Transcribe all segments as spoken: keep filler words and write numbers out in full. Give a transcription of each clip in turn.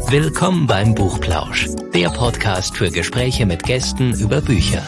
Willkommen beim Buchplausch, der Podcast für Gespräche mit Gästen über Bücher.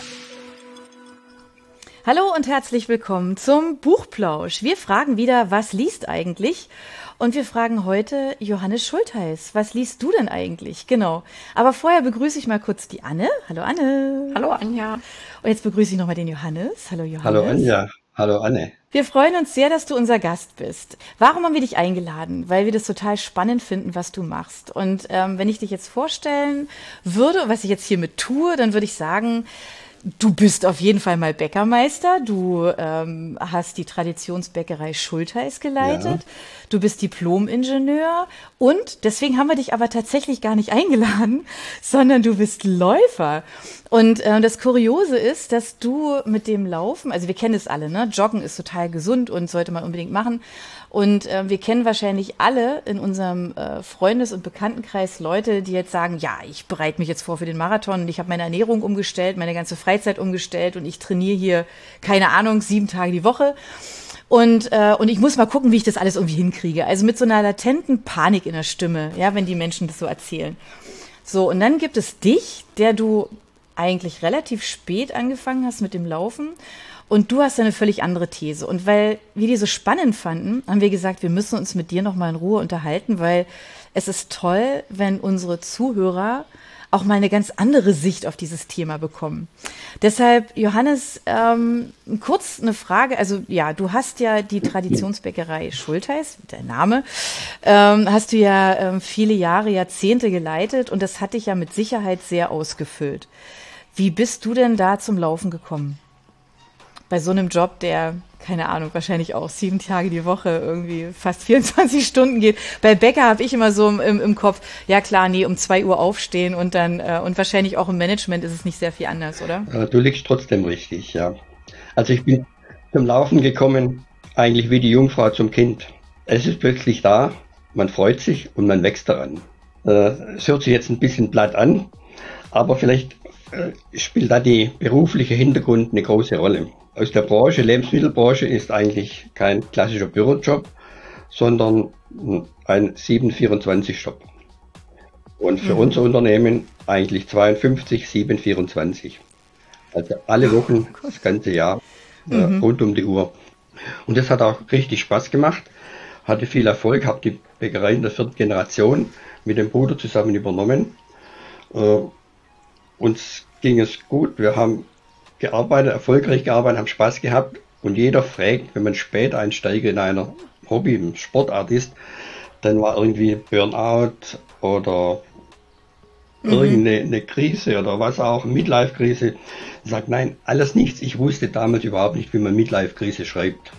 Hallo und herzlich willkommen zum Buchplausch. Wir fragen wieder, was liest eigentlich? Und wir fragen heute Johannes Schultheis. Was liest du denn eigentlich? Genau. Aber vorher begrüße ich mal kurz die Anne. Hallo Anne. Hallo Anja. Und jetzt begrüße ich nochmal den Johannes. Hallo Johannes. Hallo Anja. Hallo Anne. Wir freuen uns sehr, dass du unser Gast bist. Warum haben wir dich eingeladen? Weil wir das total spannend finden, was du machst. Und ähm, wenn ich dich jetzt vorstellen würde, was ich jetzt hiermit tue, dann würde ich sagen, du bist auf jeden Fall mal Bäckermeister. Du ähm, hast die Traditionsbäckerei Schultheis geleitet. Ja. Du bist Diplom-Ingenieur. Und deswegen haben wir dich aber tatsächlich gar nicht eingeladen, sondern du bist Läufer. Und äh, das Kuriose ist, dass du mit dem Laufen, also wir kennen es alle, ne? Joggen ist total gesund und sollte man unbedingt machen. Und äh, wir kennen wahrscheinlich alle in unserem äh, Freundes- und Bekanntenkreis Leute, die jetzt sagen, ja, ich bereite mich jetzt vor für den Marathon und ich habe meine Ernährung umgestellt, meine ganze Freizeit umgestellt und ich trainiere hier, keine Ahnung, sieben Tage die Woche. Und, äh, und ich muss mal gucken, wie ich das alles irgendwie hinkriege. Also mit so einer latenten Panik in der Stimme, ja, wenn die Menschen das so erzählen. So, und dann gibt es dich, der du eigentlich relativ spät angefangen hast mit dem Laufen. Und du hast eine völlig andere These. Und weil wir die so spannend fanden, haben wir gesagt, wir müssen uns mit dir noch mal in Ruhe unterhalten, weil es ist toll, wenn unsere Zuhörer auch mal eine ganz andere Sicht auf dieses Thema bekommen. Deshalb, Johannes, ähm, kurz eine Frage. Also ja, du hast ja die Traditionsbäckerei Schultheis, der Name, ähm, hast du ja ähm, viele Jahre, Jahrzehnte geleitet und das hat dich ja mit Sicherheit sehr ausgefüllt. Wie bist du denn da zum Laufen gekommen? Bei so einem Job, der, keine Ahnung, wahrscheinlich auch sieben Tage die Woche irgendwie fast vierundzwanzig Stunden geht. Bei Bäcker habe ich immer so im, im Kopf, ja klar, nee, um zwei Uhr aufstehen und dann, äh, und wahrscheinlich auch im Management ist es nicht sehr viel anders, oder? Du liegst trotzdem richtig, ja. Also ich bin zum Laufen gekommen, eigentlich wie die Jungfrau zum Kind. Es ist plötzlich da, man freut sich und man wächst daran. Es hört sich jetzt ein bisschen platt an, aber vielleicht spielt da die berufliche Hintergrund eine große Rolle. Aus der Branche, Lebensmittelbranche, ist eigentlich kein klassischer Bürojob, sondern ein sieben vierundzwanzig Job. Und für mhm. unser Unternehmen eigentlich zweiundfünfzig sieben vierundzwanzig. Also alle Wochen, das ganze Jahr, mhm. äh, rund um die Uhr. Und das hat auch richtig Spaß gemacht, hatte viel Erfolg, habe die Bäckerei in der vierten Generation mit dem Bruder zusammen übernommen. Äh, uns ging es gut, wir haben gearbeitet, erfolgreich gearbeitet, haben Spaß gehabt und jeder fragt, wenn man Späteinsteiger in einer Hobby, im Sportart ist, dann war irgendwie Burnout oder mhm. irgendeine eine Krise oder was auch, Midlife-Krise. Sagt, nein, alles nichts. Ich wusste damals überhaupt nicht, wie man Midlife-Krise schreibt.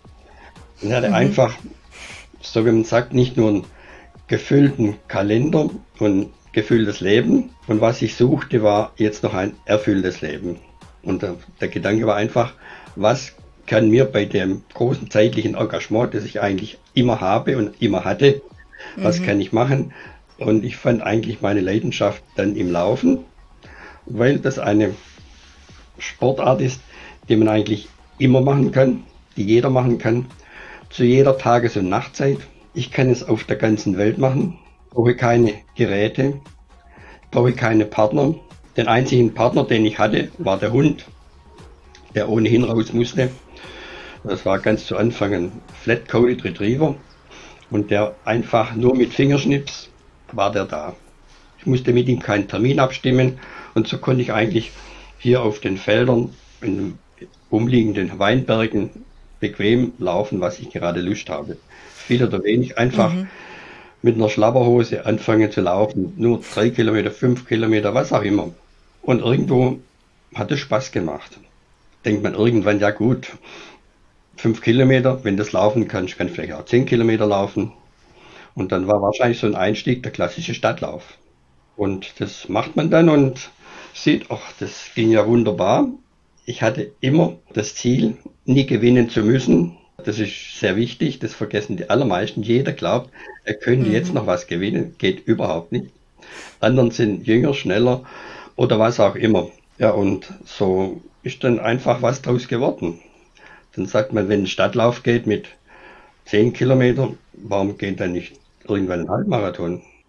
Und er hatte mhm. einfach, so wie man sagt, nicht nur einen gefüllten Kalender und gefülltes Leben. Und was ich suchte, war jetzt noch ein erfülltes Leben. Und der, der Gedanke war einfach, was kann mir bei dem großen zeitlichen Engagement, das ich eigentlich immer habe und immer hatte, was mhm. kann ich machen? Und ich fand eigentlich meine Leidenschaft dann im Laufen, weil das eine Sportart ist, die man eigentlich immer machen kann, die jeder machen kann, zu jeder Tages- und Nachtzeit. Ich kann es auf der ganzen Welt machen, brauche keine Geräte, brauche keine Partner. Den einzigen Partner, den ich hatte, war der Hund, der ohnehin raus musste. Das war ganz zu Anfang ein Flat-Coated Retriever und der einfach nur mit Fingerschnips war der da. Ich musste mit ihm keinen Termin abstimmen und so konnte ich eigentlich hier auf den Feldern in den umliegenden Weinbergen bequem laufen, was ich gerade Lust habe. Viel oder wenig, einfach mhm. mit einer Schlabberhose anfangen zu laufen, nur drei Kilometer, fünf Kilometer, was auch immer. Und irgendwo hat es Spaß gemacht. Denkt man irgendwann, ja gut, fünf Kilometer, wenn du das laufen kannst, kann ich vielleicht auch zehn Kilometer laufen. Und dann war wahrscheinlich so ein Einstieg der klassische Stadtlauf. Und das macht man dann und sieht, ach, das ging ja wunderbar. Ich hatte immer das Ziel, nie gewinnen zu müssen. Das ist sehr wichtig, das vergessen die allermeisten. Jeder glaubt, er könnte mhm. jetzt noch was gewinnen, geht überhaupt nicht. Anderen sind jünger, schneller oder was auch immer. Ja, und so ist dann einfach was draus geworden. Dann sagt man, wenn ein Stadtlauf geht mit zehn Kilometern, warum geht dann nicht irgendwann ein Halbmarathon?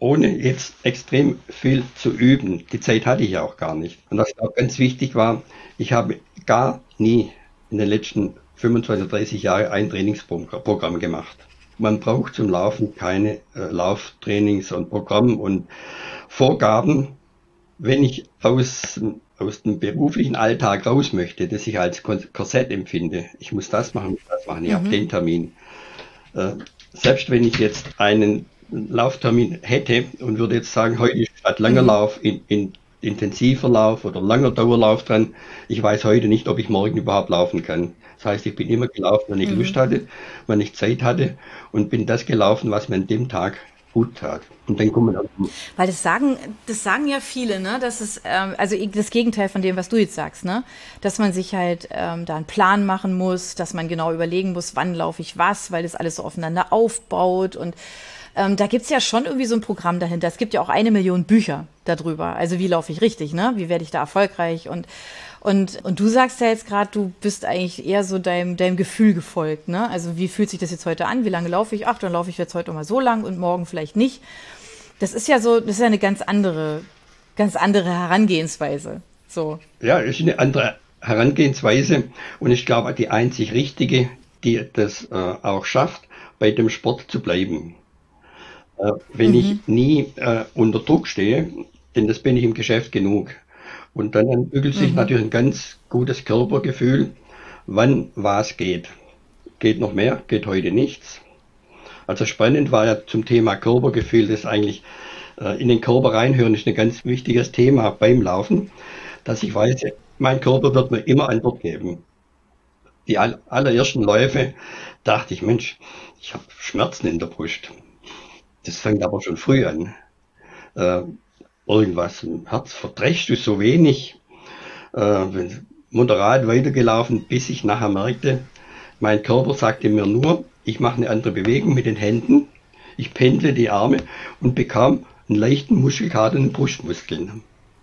ohne jetzt extrem viel zu üben. Die Zeit hatte ich ja auch gar nicht. Und was auch ganz wichtig war, ich habe gar nie in den letzten fünfundzwanzig, dreißig Jahren ein Trainingsprogramm gemacht. Man braucht zum Laufen keine äh, Lauftrainings und Programm und Vorgaben. Wenn ich aus, aus dem beruflichen Alltag raus möchte, das ich als Korsett empfinde, ich muss das machen, das machen, ich mhm. habe den Termin. Äh, selbst wenn ich jetzt einen Lauftermin hätte und würde jetzt sagen, heute ist statt langer mhm. Lauf in, in intensiver Lauf oder langer Dauerlauf dran, ich weiß heute nicht, ob ich morgen überhaupt laufen kann. Das heißt, ich bin immer gelaufen, wenn ich mhm. Lust hatte, wenn ich Zeit hatte und bin das gelaufen, was mir an dem Tag gut tat. Und dann kommen wir Weil das sagen, das sagen ja viele, ne? Das ist ähm, also das Gegenteil von dem, was du jetzt sagst, ne? Dass man sich halt ähm, da einen Plan machen muss, dass man genau überlegen muss, wann laufe ich was, weil das alles so aufeinander aufbaut. Und ähm, da gibt's ja schon irgendwie so ein Programm dahinter. Es gibt ja auch eine Million Bücher darüber. Also wie laufe ich richtig, ne? Wie werde ich da erfolgreich? Und Und, und du sagst ja jetzt gerade, du bist eigentlich eher so deinem, deinem Gefühl gefolgt, ne? Also wie fühlt sich das jetzt heute an? Wie lange laufe ich? Ach, dann laufe ich jetzt heute mal so lang und morgen vielleicht nicht. Das ist ja so, das ist ja eine ganz andere, ganz andere Herangehensweise. So. Ja, es ist eine andere Herangehensweise und ich glaube, die einzig richtige, die das äh, auch schafft, bei dem Sport zu bleiben. Äh, wenn mhm. ich nie äh, unter Druck stehe, denn das bin ich im Geschäft genug. Und dann entwickelt sich mhm. natürlich ein ganz gutes Körpergefühl, wann was geht. Geht noch mehr, geht heute nichts. Also spannend war ja zum Thema Körpergefühl, das eigentlich äh, in den Körper reinhören, ist ein ganz wichtiges Thema beim Laufen, dass ich weiß, mein Körper wird mir immer Antwort geben. Die all, allerersten Läufe dachte ich, Mensch, ich habe Schmerzen in der Brust. Das fängt aber schon früh an. Äh, Irgendwas im Herz, verdrächst du so wenig, äh, moderat weitergelaufen, bis ich nachher merkte, mein Körper sagte mir nur, ich mache eine andere Bewegung mit den Händen, ich pendle die Arme und bekam einen leichten Muskelkater in den Brustmuskeln.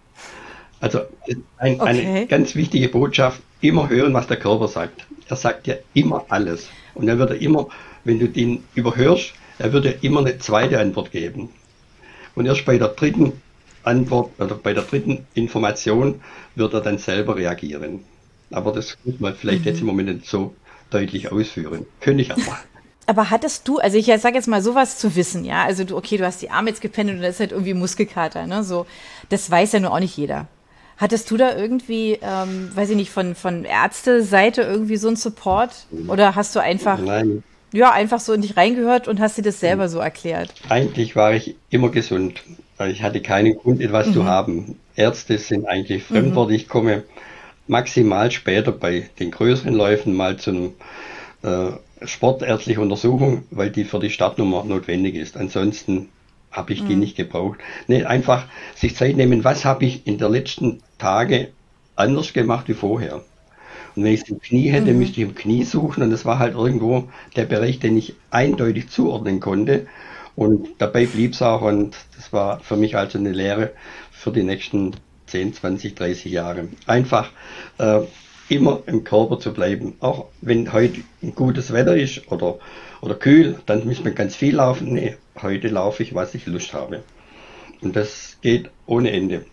Also ein, okay. eine ganz wichtige Botschaft, immer hören, was der Körper sagt. Er sagt dir immer alles. Und dann wird er immer, wenn du den überhörst, er wird dir immer eine zweite Antwort geben. Und erst bei der dritten Antwort oder bei der dritten Information wird er dann selber reagieren. Aber das muss man vielleicht mhm. jetzt im Moment nicht so deutlich ausführen. Könnte ich aber. Aber hattest du, also ich sage jetzt mal sowas zu wissen, ja, also du, okay, du hast die Arme jetzt gependelt und das ist halt irgendwie Muskelkater, ne, so, das weiß ja nur auch nicht jeder. Hattest du da irgendwie, ähm, weiß ich nicht, von, von Ärzteseite irgendwie so einen Support? Oder hast du einfach, Nein. ja, einfach so in dich reingehört und hast dir das selber so erklärt? Eigentlich war ich immer gesund. Ich hatte keinen Grund, etwas mhm. zu haben. Ärzte sind eigentlich Fremdwort. Mhm. Ich komme maximal später bei den größeren Läufen mal zu einer äh, sportärztlichen Untersuchung, weil die für die Startnummer notwendig ist. Ansonsten habe ich mhm. die nicht gebraucht. Nee, einfach sich Zeit nehmen, was habe ich in der letzten Tage anders gemacht wie vorher. Und wenn ich es im Knie hätte, mhm. müsste ich im Knie suchen und das war halt irgendwo der Bereich, den ich eindeutig zuordnen konnte. Und dabei blieb es auch und das war für mich also eine Lehre für die nächsten zehn, zwanzig, dreißig Jahre. Einfach äh, immer im Körper zu bleiben. Auch wenn heute ein gutes Wetter ist oder, oder kühl, dann muss man ganz viel laufen. Nee, heute laufe ich, was ich Lust habe. Und das geht ohne Ende.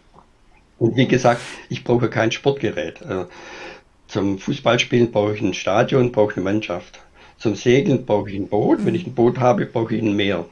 Und wie gesagt, ich brauche kein Sportgerät. Äh, zum Fußballspielen brauche ich ein Stadion, brauche ich eine Mannschaft. Zum Segeln brauche ich ein Boot. Wenn ich ein Boot habe, brauche ich ein Meer.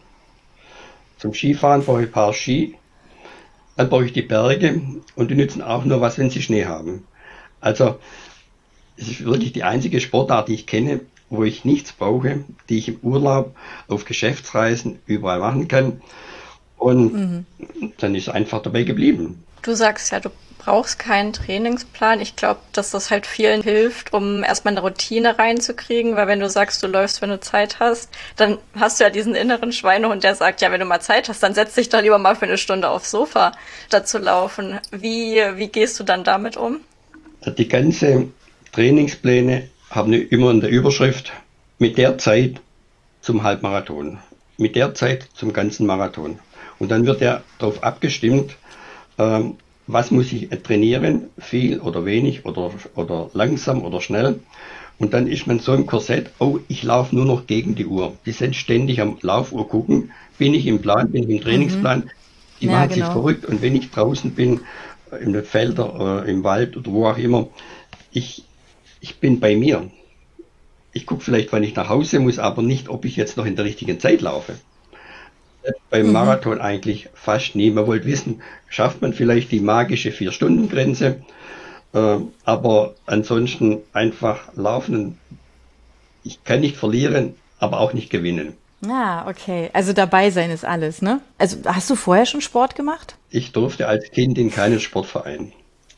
Zum Skifahren brauche ich ein paar Ski. Dann brauche ich die Berge und die nützen auch nur was, wenn sie Schnee haben. Also es ist wirklich die einzige Sportart, die ich kenne, wo ich nichts brauche, die ich im Urlaub, auf Geschäftsreisen überall machen kann. Und mhm. dann ist es einfach dabei geblieben. Du sagst ja, du brauchst keinen Trainingsplan. Ich glaube, dass das halt vielen hilft, um erstmal eine Routine reinzukriegen, weil wenn du sagst, du läufst, wenn du Zeit hast, dann hast du ja diesen inneren Schweinehund, der sagt, ja, wenn du mal Zeit hast, dann setz dich doch lieber mal für eine Stunde aufs Sofa, statt zu laufen. Wie, wie gehst du dann damit um? Die ganzen Trainingspläne haben immer in der Überschrift mit der Zeit zum Halbmarathon, mit der Zeit zum ganzen Marathon. Und dann wird ja darauf abgestimmt, ähm, was muss ich trainieren, viel oder wenig oder, oder langsam oder schnell. Und dann ist man so im Korsett, oh, ich laufe nur noch gegen die Uhr. Die sind ständig am Laufuhr gucken, bin ich im Plan, bin ich im Trainingsplan, mhm. die ja, machen genau. sich verrückt. Und wenn ich draußen bin, in den Feldern, äh, im Wald oder wo auch immer, ich, ich bin bei mir. Ich gucke vielleicht, wann ich nach Hause muss, aber nicht, ob ich jetzt noch in der richtigen Zeit laufe. Beim mhm. Marathon eigentlich fast nie. Man wollte wissen, schafft man vielleicht die magische Vier-Stunden-Grenze, äh, aber ansonsten einfach laufen. Ich kann nicht verlieren, aber auch nicht gewinnen. Ah, okay. Also dabei sein ist alles, ne? Also hast du vorher schon Sport gemacht? Ich durfte als Kind in keinen Sportverein.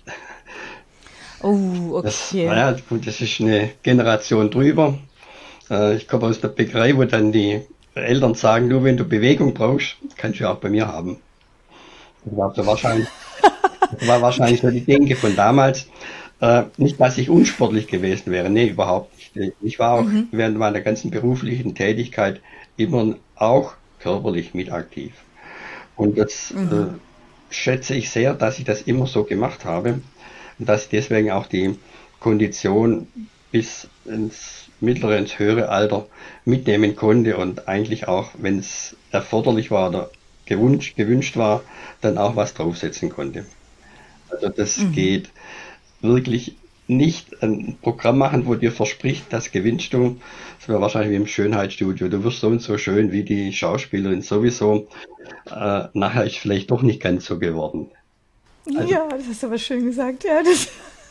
Oh, okay. Das, naja, gut, das ist eine Generation drüber. Äh, ich komme aus der Bäckerei, wo dann die Eltern sagen, nur wenn du Bewegung brauchst, kannst du auch bei mir haben. Das war so wahrscheinlich, das war wahrscheinlich so die Denke von damals. Äh, nicht, dass ich unsportlich gewesen wäre, nee, überhaupt nicht. Ich war auch mhm. während meiner ganzen beruflichen Tätigkeit immer auch körperlich mit aktiv. Und das mhm. äh, schätze ich sehr, dass ich das immer so gemacht habe. Und dass ich deswegen auch die Kondition bis ins mittlere, ins höhere Alter mitnehmen konnte und eigentlich auch, wenn es erforderlich war oder gewünscht, gewünscht war, dann auch was draufsetzen konnte. Also das mhm. geht wirklich nicht ein Programm machen, wo dir verspricht, das gewinnst du. Das wäre wahrscheinlich wie im Schönheitsstudio. Du wirst so und so schön wie die Schauspielerin sowieso. Äh, nachher ist vielleicht doch nicht ganz so geworden. Also, ja, das hast du aber schön gesagt. Ja, das,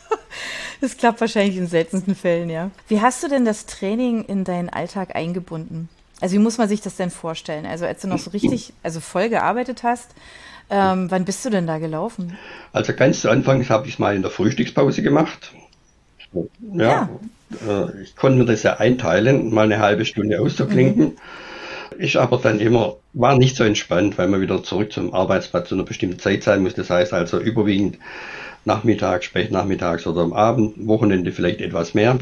das klappt wahrscheinlich in seltensten Fällen, ja. Wie hast du denn das Training in deinen Alltag eingebunden? Also wie muss man sich das denn vorstellen? Also als du noch so richtig, also voll gearbeitet hast, ähm, wann bist du denn da gelaufen? Also ganz zu Anfang habe ich es mal in der Frühstückspause gemacht. Ja, ja. Äh, ich konnte mir das ja einteilen, mal eine halbe Stunde auszuklinken. Mhm. Ist aber dann immer, war nicht so entspannt, weil man wieder zurück zum Arbeitsplatz zu einer bestimmten Zeit sein muss. Das heißt also überwiegend nachmittags, spätnachmittags oder am Abend, Wochenende vielleicht etwas mehr.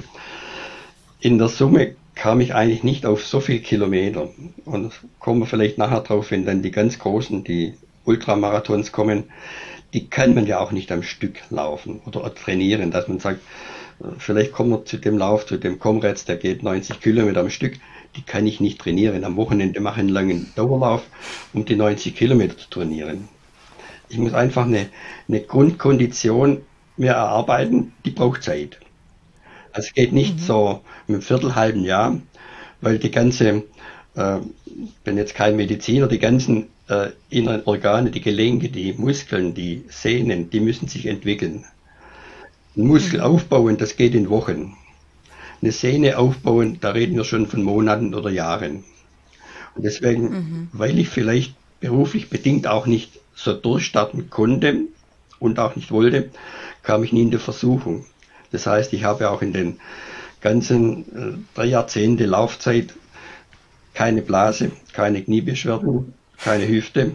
In der Summe kam ich eigentlich nicht auf so viel Kilometer. Und kommen wir vielleicht nachher drauf, wenn dann die ganz großen, die Ultramarathons kommen, die kann man ja auch nicht am Stück laufen oder trainieren, dass man sagt, vielleicht kommen wir zu dem Lauf, zu dem Comrades, der geht neunzig Kilometer am Stück, die kann ich nicht trainieren. Am Wochenende mache ich einen langen Dauerlauf, um die neunzig Kilometer zu trainieren. Ich muss einfach eine, eine Grundkondition mir erarbeiten, die braucht Zeit. Also es geht nicht mhm. so mit einem Viertel, halben Jahr, weil die ganze, äh, bin jetzt kein Mediziner, die ganzen äh, inneren Organe, die Gelenke, die Muskeln, die Sehnen, die müssen sich entwickeln. Ein Muskel aufbauen, das geht in Wochen. Eine Sehne aufbauen, da reden wir schon von Monaten oder Jahren. Und deswegen, mhm. weil ich vielleicht beruflich bedingt auch nicht so durchstarten konnte und auch nicht wollte, kam ich nie in die Versuchung. Das heißt, ich habe auch in den ganzen äh, drei Jahrzehnte Laufzeit keine Blase, keine Kniebeschwerden, keine Hüfte.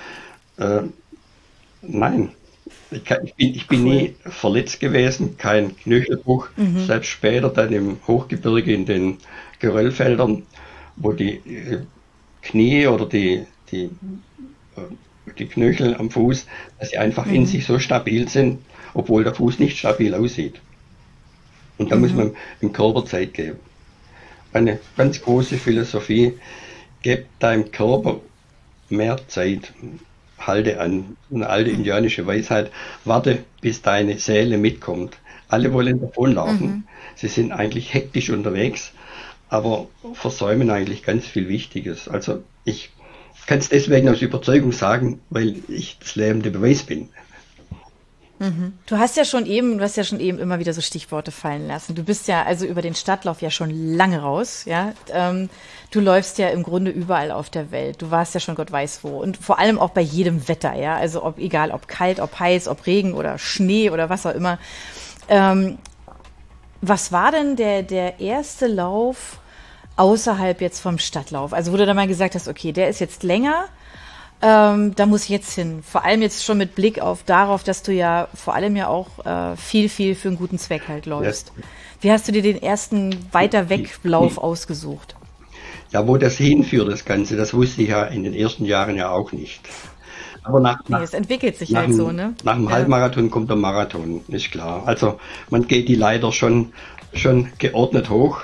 Äh, nein. Ich, kann, ich bin, ich bin cool. nie verletzt gewesen, kein Knöchelbruch, mhm. selbst später dann im Hochgebirge in den Geröllfeldern, wo die äh, Knie oder die, die, äh, die Knöchel am Fuß, dass sie einfach mhm. in sich so stabil sind, obwohl der Fuß nicht stabil aussieht. Und da mhm. muss man dem Körper Zeit geben. Eine ganz große Philosophie, gebt deinem Körper mehr Zeit. Halte an, eine alte indianische Weisheit, warte, bis deine Seele mitkommt. Alle wollen davonlaufen. Mhm. Sie sind eigentlich hektisch unterwegs, aber versäumen eigentlich ganz viel Wichtiges. Also ich kann es deswegen aus Überzeugung sagen, weil ich das lebende Beweis bin. Mhm. Du hast ja schon eben, du hast ja schon eben immer wieder so Stichworte fallen lassen. Du bist ja also über den Stadtlauf ja schon lange raus, ja. Ähm, du läufst ja im Grunde überall auf der Welt. Du warst ja schon Gott weiß wo und vor allem auch bei jedem Wetter, ja. Also ob egal, ob kalt, ob heiß, ob Regen oder Schnee oder was auch immer. Ähm, was war denn der der erste Lauf außerhalb jetzt vom Stadtlauf? Also wo du dann mal gesagt hast, okay, der ist jetzt länger. Ähm, da muss ich jetzt hin. Vor allem jetzt schon mit Blick auf darauf, dass du ja vor allem ja auch äh, viel, viel für einen guten Zweck halt läufst. Ja. Wie hast du dir den ersten Weiter-Weg-Lauf ausgesucht? Ja, wo das hinführt, das Ganze, das wusste ich ja in den ersten Jahren ja auch nicht. Aber nach, Nee, nach, es entwickelt sich nach, halt so, dem, ne? nach dem Ja. Halbmarathon kommt der Marathon, ist klar. Also man geht die Leiter schon, schon geordnet hoch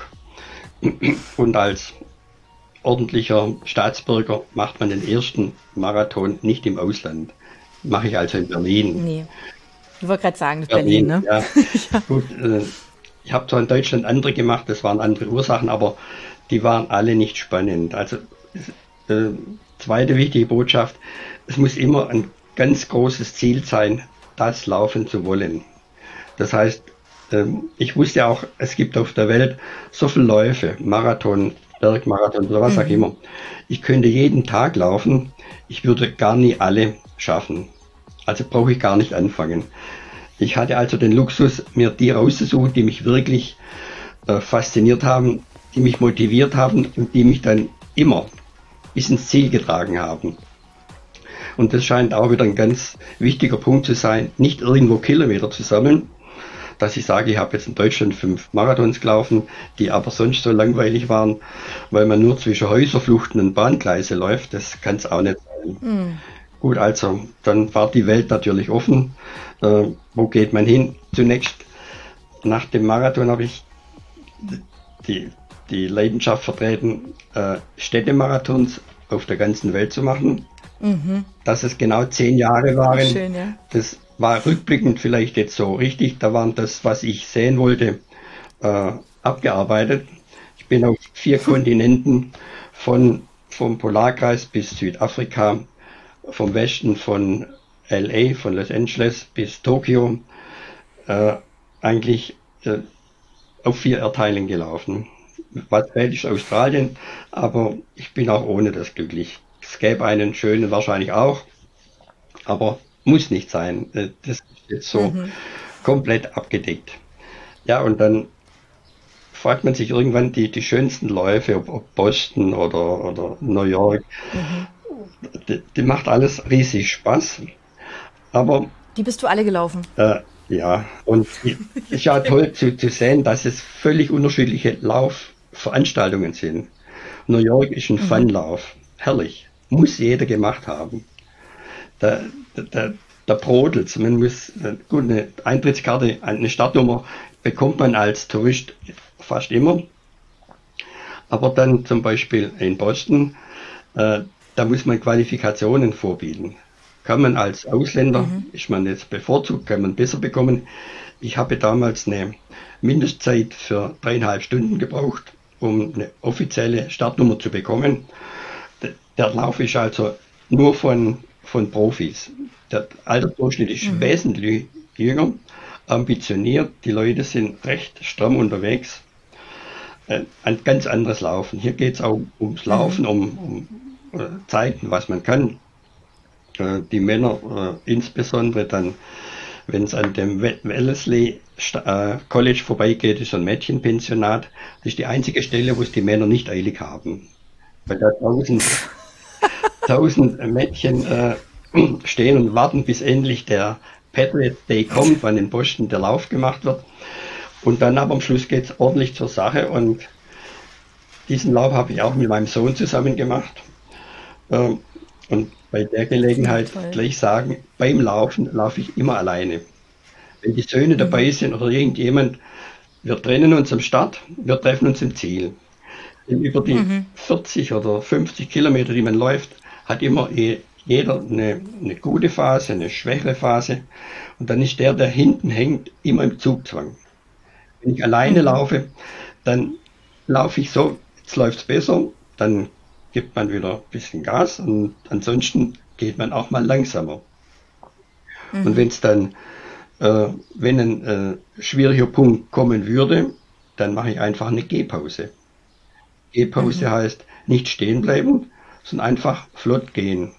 und als ordentlicher Staatsbürger macht man den ersten Marathon nicht im Ausland. Mache ich also in Berlin. Nee. Ich wollte gerade sagen, das ist Berlin, Berlin, ne? ja. Ja. Gut, äh, ich habe zwar in Deutschland andere gemacht, das waren andere Ursachen, aber die waren alle nicht spannend. Also äh, zweite wichtige Botschaft, es muss immer ein ganz großes Ziel sein, das laufen zu wollen. Das heißt, ähm, ich wusste auch, es gibt auf der Welt so viele Läufe, Marathon, Bergmarathon oder was auch immer. Ich könnte jeden Tag laufen, ich würde gar nie alle schaffen. Also brauche ich gar nicht anfangen. Ich hatte also den Luxus, mir die rauszusuchen, die mich wirklich äh, fasziniert haben, die mich motiviert haben und die mich dann immer bis ins Ziel getragen haben. Und das scheint auch wieder ein ganz wichtiger Punkt zu sein, nicht irgendwo Kilometer zu sammeln, dass ich sage, ich habe jetzt in Deutschland fünf Marathons gelaufen, die aber sonst so langweilig waren, weil man nur zwischen Häuserfluchten und Bahngleise läuft, das kann es auch nicht sein. Mhm. Gut, also dann war die Welt natürlich offen. Äh, wo geht man hin? Zunächst nach dem Marathon habe ich die, die Leidenschaft vertreten, äh, Städtemarathons auf der ganzen Welt zu machen. Mhm. Dass es genau zehn Jahre waren, Schön, ja. das war rückblickend vielleicht jetzt so richtig. Da waren das, was ich sehen wollte, äh, abgearbeitet. Ich bin auf vier Kontinenten, von vom Polarkreis bis Südafrika, vom Westen von L A, von Los Angeles bis Tokio, äh, eigentlich äh, auf vier Erdteilen gelaufen. Was fehlt ist Australien, aber ich bin auch ohne das glücklich. Es gäbe einen schönen wahrscheinlich auch, aber muss nicht sein. Äh, Das ist jetzt so Mhm. komplett abgedeckt. Ja, und dann fragt man sich irgendwann die, die schönsten Läufe, ob, ob Boston oder, oder New York. Die, die macht alles riesig Spaß. Aber Die bist du alle gelaufen. äh, ja, und es ist ja toll zu, zu sehen, dass es völlig unterschiedliche Laufveranstaltungen sind. New York ist ein Funlauf. Herrlich. Muss jeder gemacht haben. Da, da, da brodelt's. Man muss, gut, eine Eintrittskarte, eine Startnummer bekommt man als Tourist fast immer. Aber dann zum Beispiel in Boston, äh, da muss man Qualifikationen vorbieten. Kann man als Ausländer, Mhm. ist man jetzt bevorzugt, kann man besser bekommen. Ich habe damals eine Mindestzeit für dreieinhalb Stunden gebraucht, um eine offizielle Startnummer zu bekommen. D- Der Lauf ist also nur von, von Profis. Der Altersdurchschnitt ist wesentlich jünger, ambitioniert. Die Leute sind recht stramm unterwegs. Äh, Ein ganz anderes Laufen. Hier geht es auch ums Laufen, um, um äh, zeigen, was man kann. Äh, Die Männer äh, insbesondere dann, wenn es an dem We- Wellesley Sta- äh, College vorbeigeht, ist so ein Mädchenpensionat. Das ist die einzige Stelle, wo es die Männer nicht eilig haben. Weil da tausend, tausend Mädchen äh, stehen und warten, bis endlich der Patriot Day kommt, wann in Boston der Lauf gemacht wird. Und dann aber am Schluss geht es ordentlich zur Sache. Und diesen Lauf habe ich auch mit meinem Sohn zusammen gemacht. Ähm, Und bei der Gelegenheit Ja, toll. gleich sagen, beim Laufen laufe ich immer alleine. Wenn die Söhne dabei sind oder irgendjemand, wir trennen uns am Start, wir treffen uns im Ziel. Denn über die vierzig oder fünfzig Kilometer, die man läuft, hat immer je- jeder eine, eine gute Phase, eine schwächere Phase. Und dann ist der, der hinten hängt, immer im Zugzwang. Wenn ich alleine laufe, dann laufe ich so, jetzt läuft es besser, dann gibt man wieder ein bisschen Gas und ansonsten geht man auch mal langsamer. Und wenn es dann, äh, wenn ein äh, schwieriger Punkt kommen würde, dann mache ich einfach eine Gehpause. Gehpause heißt nicht stehen bleiben, sondern einfach flott gehen.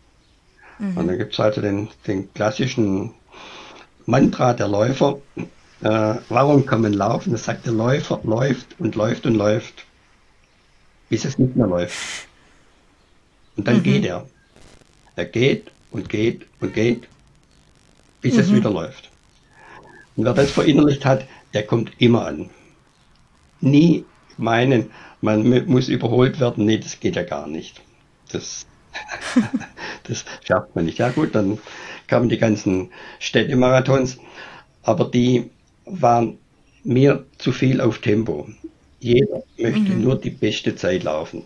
Und dann gibt es also den, den klassischen Mantra der Läufer, äh, warum kann man laufen? Das sagt der Läufer, läuft und läuft und läuft, bis es nicht mehr läuft. Und dann geht er. Er geht und geht und geht, bis es wieder läuft. Und wer das verinnerlicht hat, der kommt immer an. Nie meinen, man mu- muss überholt werden, nee, das geht ja gar nicht. Das Das schafft man nicht. Ja gut, dann kamen die ganzen Städtemarathons, aber die waren mir zu viel auf Tempo. Jeder möchte Mhm. nur die beste Zeit laufen.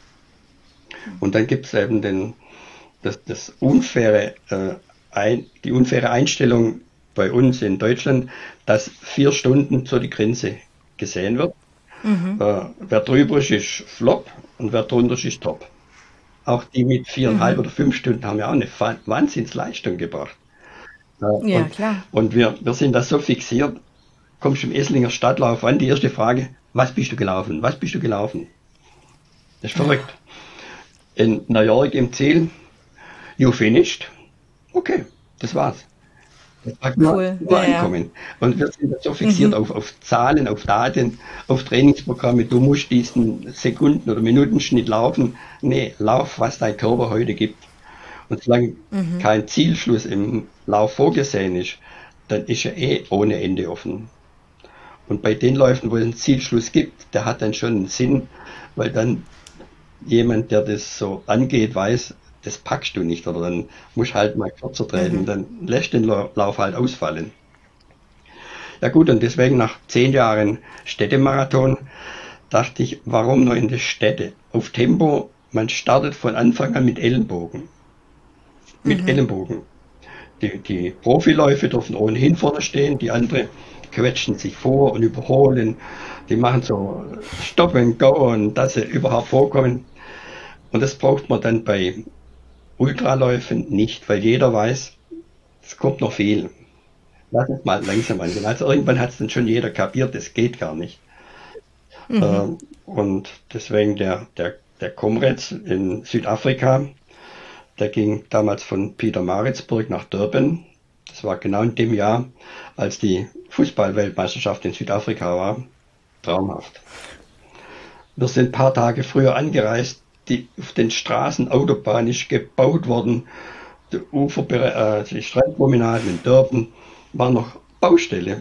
Und dann gibt es eben den, das, das unfaire, äh, ein, die unfaire Einstellung bei uns in Deutschland, dass vier Stunden so die Grenze gesehen wird. Mhm. Äh, wer drüber ist, ist Flop und wer drunter ist, ist Top. Auch die mit viereinhalb Mhm. oder fünf Stunden haben ja auch eine Fa- Wahnsinnsleistung gebracht. Ja, Ja, und klar. und wir, wir sind da so fixiert, kommst im Esslinger Stadtlauf an, die erste Frage, was bist du gelaufen? Was bist du gelaufen? Das ist verrückt. In New York im Ziel, you finished. Okay, das war's. Das war nur, Cool. nur Ja, ja. ankommen. Und wir sind so fixiert Mhm. auf, auf Zahlen, auf Daten, auf Trainingsprogramme. Du musst diesen Sekunden- oder Minutenschnitt laufen. Nee, lauf, was dein Körper heute gibt. Und solange Mhm. kein Zielschluss im Lauf vorgesehen ist, dann ist er eh ohne Ende offen. Und bei den Läufen, wo es einen Zielschluss gibt, der hat dann schon einen Sinn, weil dann jemand, der das so angeht, weiß, das packst du nicht, oder dann musst halt mal kürzer treten, Mhm. dann lässt den Lauf halt ausfallen. Ja gut, und deswegen nach zehn Jahren Städtemarathon dachte ich, warum nur in die Städte? Auf Tempo, man startet von Anfang an mit Ellenbogen. Mit Mhm. Ellenbogen. Die, die Profiläufe dürfen ohnehin vorne stehen, die anderen quetschen sich vor und überholen. Die machen so Stop and Go und dass sie überhaupt vorkommen. Und das braucht man dann bei Ultraläufen nicht, weil jeder weiß, es kommt noch viel. Lass uns mal langsam angehen. Also irgendwann hat es dann schon jeder kapiert, das geht gar nicht. Mhm. Ähm, und deswegen der, der, der Comrades in Südafrika, der ging damals von Pietermaritzburg nach Durban. Das war genau in dem Jahr, als die Fußballweltmeisterschaft in Südafrika war. Traumhaft. Wir sind ein paar Tage früher angereist. Die, auf den Straßen, Autobahn ist gebaut worden. Die Ufer, äh, die Strandpromenaden in Durban war noch Baustelle.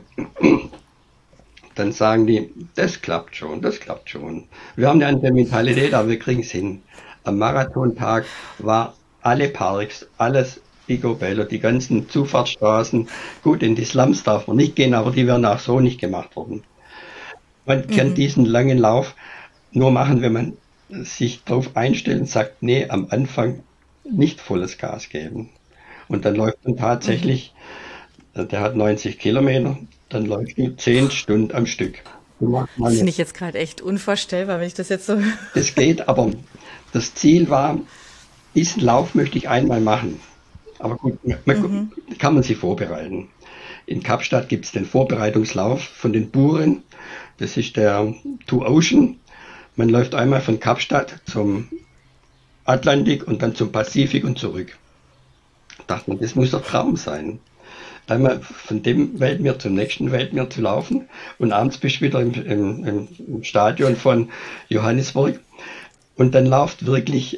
Dann sagen die, das klappt schon, das klappt schon. Wir haben eine andere Mentalität, aber wir kriegen es hin. Am Marathontag war alle Parks, alles picobello, die ganzen Zufahrtsstraßen. Gut, in die Slums darf man nicht gehen, aber die wären auch so nicht gemacht worden. Man kann Mhm. diesen langen Lauf nur machen, wenn man sich darauf einstellt und sagt, nee, am Anfang nicht volles Gas geben. Und dann läuft man Mhm. tatsächlich, der hat neunzig Kilometer, dann läuft du zehn Stunden am Stück. Du machst mal Das eine, finde ich jetzt gerade echt unvorstellbar, wenn ich das jetzt so höre. das geht, aber das Ziel war, diesen Lauf möchte ich einmal machen. Aber gut, man, Mhm. kann man sich vorbereiten. In Kapstadt gibt es den Vorbereitungslauf von den Buren. Das ist der Two Ocean. Man läuft einmal von Kapstadt zum Atlantik und dann zum Pazifik und zurück. Dachte man, das muss doch Traum sein. Einmal von dem Weltmeer zum nächsten Weltmeer zu laufen und abends bist du wieder im, im, im Stadion von Johannesburg und dann läuft wirklich,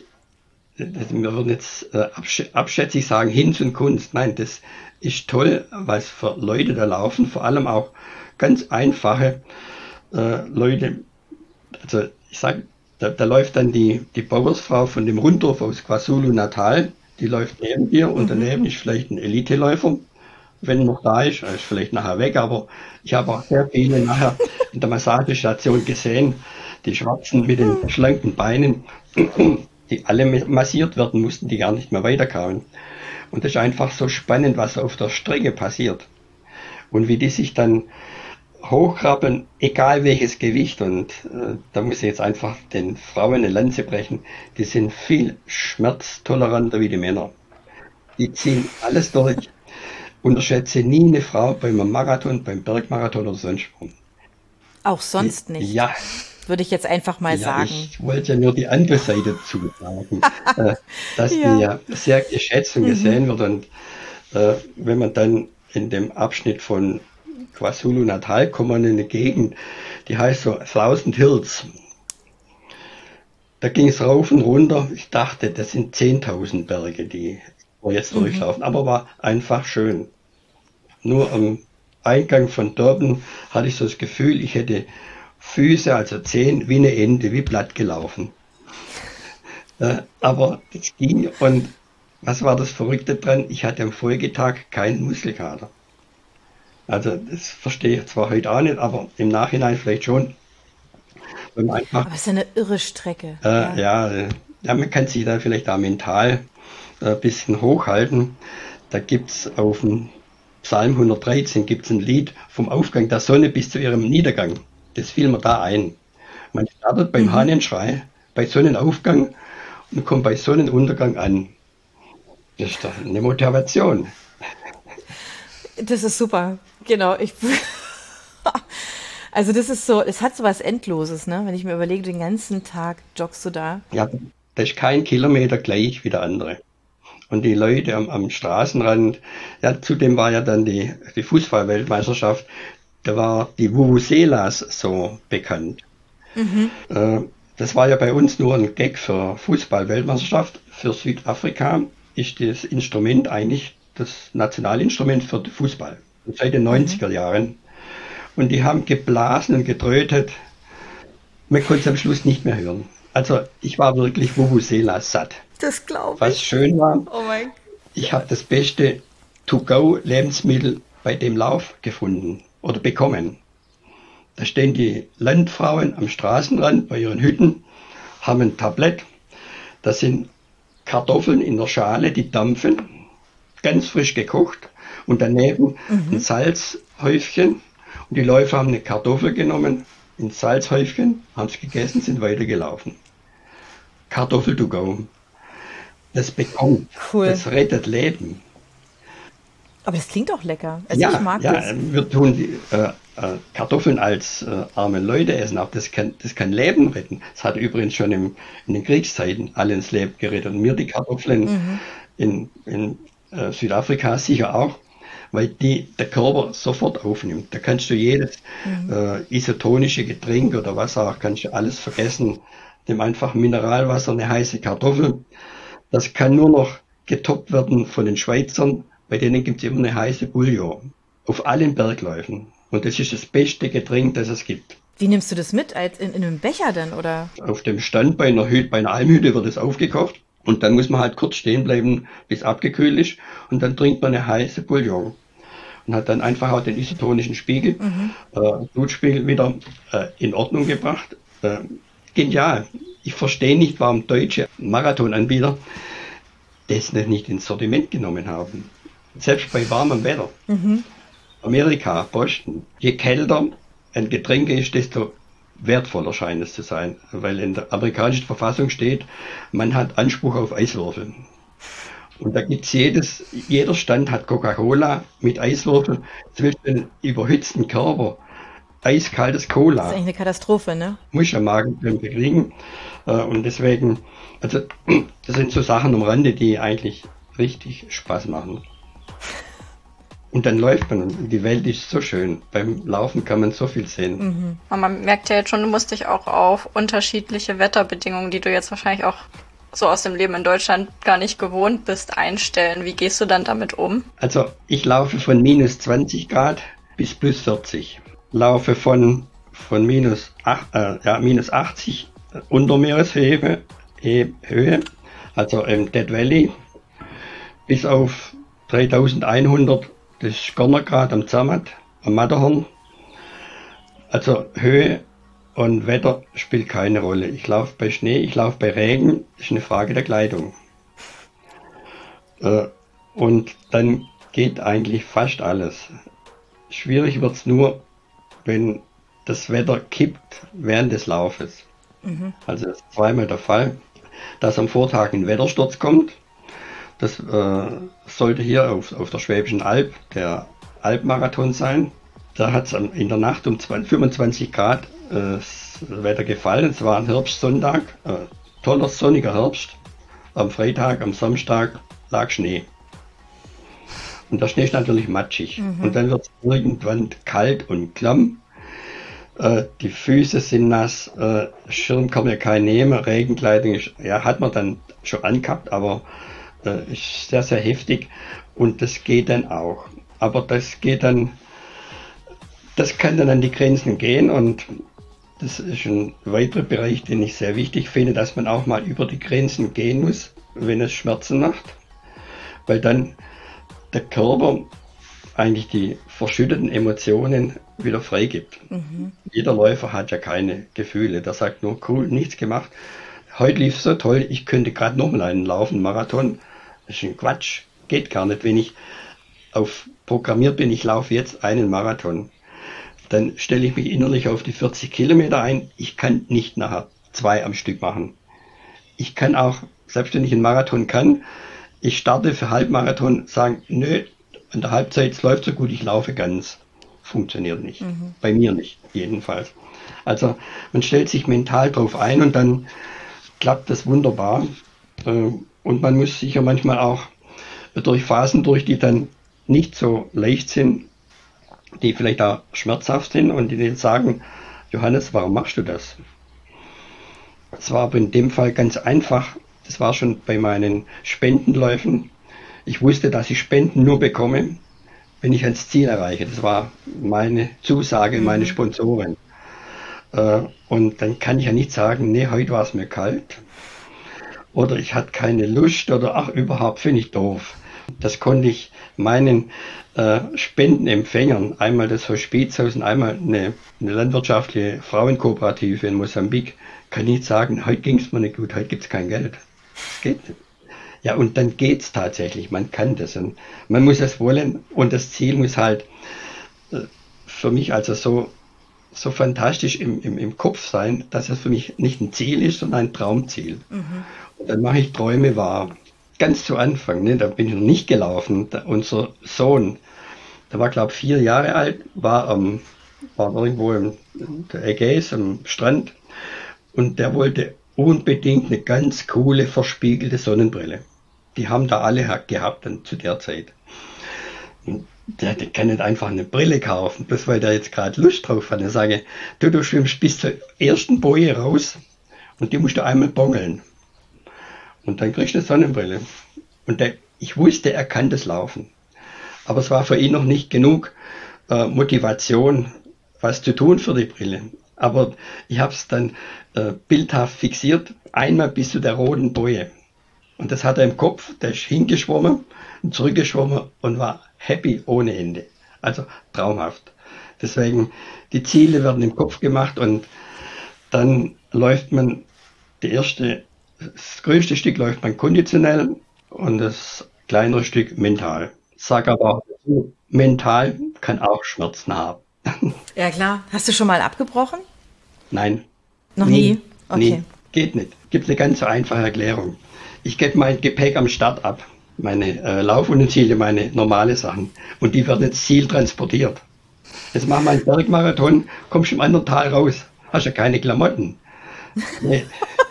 wir würden jetzt äh, abschätzig sagen, Hinz und Kunst. Nein, das ist toll, was für Leute da laufen, vor allem auch ganz einfache äh, Leute. Also ich sage, da, da läuft dann die, die Bauersfrau von dem Runddorf aus KwaZulu-Natal, die läuft neben dir und Mhm. daneben ist vielleicht ein Eliteläufer, wenn noch da ist, er ist vielleicht nachher weg, aber ich habe auch sehr viele nachher in der Massagestation gesehen, die Schwarzen mit den schlanken Beinen, die alle massiert werden mussten, die gar nicht mehr weiterkamen. Und das ist einfach so spannend, was auf der Strecke passiert. Und wie die sich dann hochkrabbeln, egal welches Gewicht. Und äh, da muss ich jetzt einfach den Frauen eine Lanze brechen. Die sind viel schmerztoleranter wie die Männer. Die ziehen alles durch. Unterschätze nie eine Frau beim Marathon, beim Bergmarathon oder sonst wo. Auch Die, sonst nicht, ja, würde ich jetzt einfach mal ja, sagen. ich wollte ja nur die andere Seite zusagen, äh, dass die Ja. ja sehr geschätzt und Mhm. gesehen wird. Und äh, wenn man dann in dem Abschnitt von KwaZulu-Natal kommt man in eine Gegend, die heißt so Thousand Hills. Da ging es rauf und runter. Ich dachte, das sind zehntausend Berge, die wir jetzt Mhm. durchlaufen. Aber war einfach schön. Nur am Eingang von Durban hatte ich so das Gefühl, ich hätte Füße, also Zehen, wie eine Ente, wie platt gelaufen. Äh, aber das ging und was war das Verrückte dran? Ich hatte am Folgetag keinen Muskelkater. Also das verstehe ich zwar heute auch nicht, aber im Nachhinein vielleicht schon. Wenn man einfach, Aber es ist ja eine irre Strecke. äh, Ja. ja, äh, ja, man kann sich da vielleicht auch mental äh, ein bisschen hochhalten. Da gibt's auf dem Psalm hundertdreizehn gibt's ein Lied vom Aufgang der Sonne bis zu ihrem Niedergang. Das fiel mir da ein. Man startet beim Hahnenschrei, bei Sonnenaufgang und kommt bei Sonnenuntergang an. Das ist doch eine Motivation. Das ist super. Genau. Ich, also das ist so, es hat so was Endloses, ne? Wenn ich mir überlege, den ganzen Tag joggst du da. Ja, da ist kein Kilometer gleich wie der andere. Und die Leute am, am Straßenrand, ja, zudem war ja dann die, die Fußball-Weltmeisterschaft, da war die Vuvuzelas so bekannt. Äh, das war ja bei uns nur ein Gag für Fußball-Weltmeisterschaft. Für Südafrika ist das Instrument eigentlich das Nationalinstrument für den Fußball. Seit den neunziger Jahren. Und die haben geblasen und getrötet. Man konnte es am Schluss nicht mehr hören. Also ich war wirklich Vuvuzela satt. Das glaube Was schön war, Oh mein Gott. ich habe das beste To-Go-Lebensmittel bei dem Lauf gefunden oder bekommen. Da stehen die Landfrauen am Straßenrand bei ihren Hütten, haben ein Tablett, da sind Kartoffeln in der Schale, die dampfen, ganz frisch gekocht und daneben ein Salzhäufchen und die Läufer haben eine Kartoffel genommen, ein Salzhäufchen, haben es gegessen, sind weitergelaufen. Kartoffel to go. Das bekommt, Cool. das rettet Leben. Aber das klingt auch lecker. Also Ja, ich mag ja, das. wir tun die, äh, äh, Kartoffeln als äh, arme Leute essen, aber das kann, das kann Leben retten. Das hat übrigens schon im, in den Kriegszeiten alle ins Leben gerettet. Und mir die Kartoffeln in, in äh, Südafrika sicher auch, weil die der Körper sofort aufnimmt. Da kannst du jedes äh, isotonische Getränk oder was auch, kannst du alles vergessen. Nimm einfach Mineralwasser, eine heiße Kartoffel. Das kann nur noch getoppt werden von den Schweizern. Bei denen gibt es immer eine heiße Bouillon. Auf allen Bergläufen. Und das ist das beste Getränk, das es gibt. Wie nimmst du das mit? Als in, in einem Becher dann, oder? Auf dem Stand bei einer Hütte, bei einer Almhütte wird es aufgekocht. Und dann muss man halt kurz stehen bleiben, bis abgekühlt ist. Und dann trinkt man eine heiße Bouillon. Und hat dann einfach auch den isotonischen Spiegel, äh, Blutspiegel wieder äh, in Ordnung gebracht. Äh, genial. Ich verstehe nicht, warum deutsche Marathonanbieter das nicht ins Sortiment genommen haben. Selbst bei warmem Wetter. Amerika, Boston. Je kälter ein Getränk ist, desto wertvoller scheint es zu sein. Weil in der amerikanischen Verfassung steht, man hat Anspruch auf Eiswürfel. Und da gibt's jedes, jeder Stand hat Coca-Cola mit Eiswürfel zwischen überhitzten Körper. Eiskaltes Cola. Das ist eigentlich eine Katastrophe, ne? Muss ja Magenkrämpfe kriegen. Äh, Und deswegen, also das sind so Sachen am Rande, die eigentlich richtig Spaß machen. Und dann läuft man und die Welt ist so schön. Beim Laufen kann man so viel sehen. Aber man merkt ja jetzt schon, du musst dich auch auf unterschiedliche Wetterbedingungen, die du jetzt wahrscheinlich auch so aus dem Leben in Deutschland gar nicht gewohnt bist, einstellen. Wie gehst du dann damit um? Also ich laufe von minus zwanzig Grad bis plus vierzig. Laufe von, von minus, ach, äh, ja, minus achtzig unter Meereshöhe, eh, Höhe, also im Dead Valley, bis auf dreitausendeinhundert, das ist Gornergrad am Zermatt, am Matterhorn. Also Höhe und Wetter spielt keine Rolle. Ich laufe bei Schnee, ich laufe bei Regen, ist eine Frage der Kleidung. Äh, und dann geht eigentlich fast alles. Schwierig wird's nur, wenn das Wetter kippt während des Laufes. Also das ist zweimal der Fall, dass am Vortag ein Wettersturz kommt. Das äh, sollte hier auf, auf der Schwäbischen Alb der Alpmarathon sein. Da hat es in der Nacht um fünfundzwanzig Grad äh, das Wetter gefallen. Es war ein Herbstsonntag, äh, toller sonniger Herbst. Am Freitag, am Samstag lag Schnee. Und der Schnee ist natürlich matschig. Und dann wird es irgendwann kalt und klamm. Äh, die Füße sind nass, äh, Schirm kann man keinen nehmen, Regenkleidung ist, ja, hat man dann schon angehabt, aber äh, ist sehr, sehr heftig und das geht dann auch. Aber das geht dann, das kann dann an die Grenzen gehen und Das ist ein weiterer Bereich, den ich sehr wichtig finde, dass man auch mal über die Grenzen gehen muss, wenn es Schmerzen macht, weil dann der Körper eigentlich die verschütteten Emotionen wieder freigibt. Mhm. Jeder Läufer hat ja keine Gefühle, der sagt nur, cool, nichts gemacht. Heute lief es so toll, ich könnte gerade nochmal einen laufen, Marathon. Das ist ein Quatsch, geht gar nicht. Wenn ich auf programmiert bin, ich laufe jetzt einen Marathon, dann stelle ich mich innerlich auf die vierzig Kilometer ein. Ich kann nicht nachher zwei am Stück machen. Ich kann auch, selbst wenn ich einen Marathon kann, ich starte für Halbmarathon, sagen, nö, an der Halbzeit es läuft so gut, ich laufe ganz. Funktioniert nicht. Mhm. Bei mir nicht, jedenfalls. Also man stellt sich mental drauf ein und dann klappt das wunderbar. Und man muss sicher manchmal auch durch Phasen durch, die dann nicht so leicht sind, die vielleicht auch schmerzhaft sind und die dann sagen, Johannes, warum machst du das? Es war aber in dem Fall ganz einfach. Das war schon bei meinen Spendenläufen. Ich wusste, dass ich Spenden nur bekomme, wenn ich ans Ziel erreiche. Das war meine Zusage, mhm. meine Sponsoren. Und dann kann ich ja nicht sagen, nee, heute war es mir kalt. Oder ich hatte keine Lust oder ach, überhaupt finde ich doof. Das konnte ich meinen äh, Spendenempfängern, einmal das Hospizhaus und einmal eine, eine landwirtschaftliche Frauenkooperative in Mosambik, kann ich nicht sagen, heute ging es mir nicht gut, heute gibt es kein Geld. Das geht nicht. Ja, und dann geht's tatsächlich, man kann das und man muss es wollen und das Ziel muss halt äh, für mich also so, so fantastisch im, im, im Kopf sein, dass es für mich nicht ein Ziel ist, sondern ein Traumziel. Mhm. Und dann mache ich Träume wahr. Ganz zu Anfang, ne, da bin ich noch nicht gelaufen. Da, unser Sohn, der war glaube ich vier Jahre alt, war, ähm, war irgendwo im der Ägäis am Strand und der wollte unbedingt eine ganz coole verspiegelte Sonnenbrille. Die haben da alle gehabt dann zu der Zeit. Und der, der kann nicht einfach eine Brille kaufen, bloß weil der jetzt gerade Lust drauf hat. Ich sage, du, du schwimmst bis zur ersten Boje raus und die musst du einmal bongeln. Und dann kriegst du eine Sonnenbrille. Und der, ich wusste, er kann das laufen. Aber es war für ihn noch nicht genug äh, Motivation, was zu tun für die Brille. Aber ich habe es dann äh, bildhaft fixiert, einmal bis zu der roten Boje. Und das hat er im Kopf, der ist hingeschwommen und zurückgeschwommen und war happy ohne Ende. Also traumhaft. Deswegen, die Ziele werden im Kopf gemacht und dann läuft man die erste Das größte Stück läuft man konditionell und das kleinere Stück mental. Sag aber, mental kann auch Schmerzen haben. Ja klar. Hast du schon mal abgebrochen? Nein. Noch nie? nie? Okay. Nie. Geht nicht. Gibt eine ganz einfache Erklärung. Ich gebe mein Gepäck am Start ab. Meine äh, Laufutensilien, meine normale Sachen. Und die werden ins Ziel transportiert. Jetzt machen wir einen Bergmarathon, kommst im anderen Tal raus. Hast ja keine Klamotten. Nee.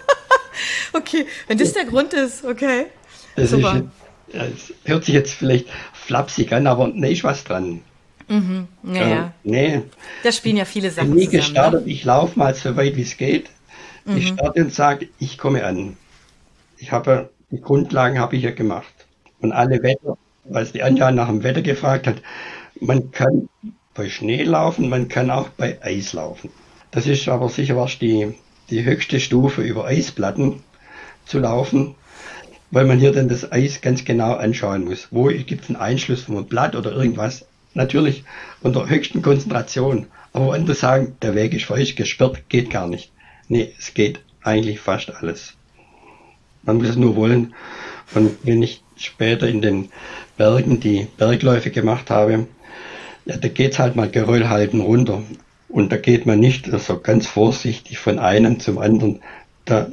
Okay, wenn das der Grund ist, okay. Das, Super. Ist, das hört sich jetzt vielleicht flapsig an, aber ne, ist was dran. Mhm. Naja. Äh, nee. Da spielen ja viele Sachen nie zusammen. gestartet, Ne? Ich laufe mal so weit wie es geht. Mhm. Ich starte und sage, ich komme an. Ich habe, die Grundlagen habe ich ja gemacht. Und alle Wetter, was die Anja nach dem Wetter gefragt hat, man kann bei Schnee laufen, man kann auch bei Eis laufen. Das ist aber sicher was die, die höchste Stufe über Eisplatten zu laufen, weil man hier dann das Eis ganz genau anschauen muss. Wo gibt es einen Einschluss von einem Blatt oder irgendwas? Natürlich unter höchsten Konzentration. Aber andere sagen, der Weg ist falsch gesperrt, geht gar nicht. Nee, es geht eigentlich fast alles. Man muss es nur wollen. Und wenn ich später in den Bergen die Bergläufe gemacht habe, ja, da geht's halt mal Geröll halten runter. Und da geht man nicht so ganz vorsichtig von einem zum anderen. Da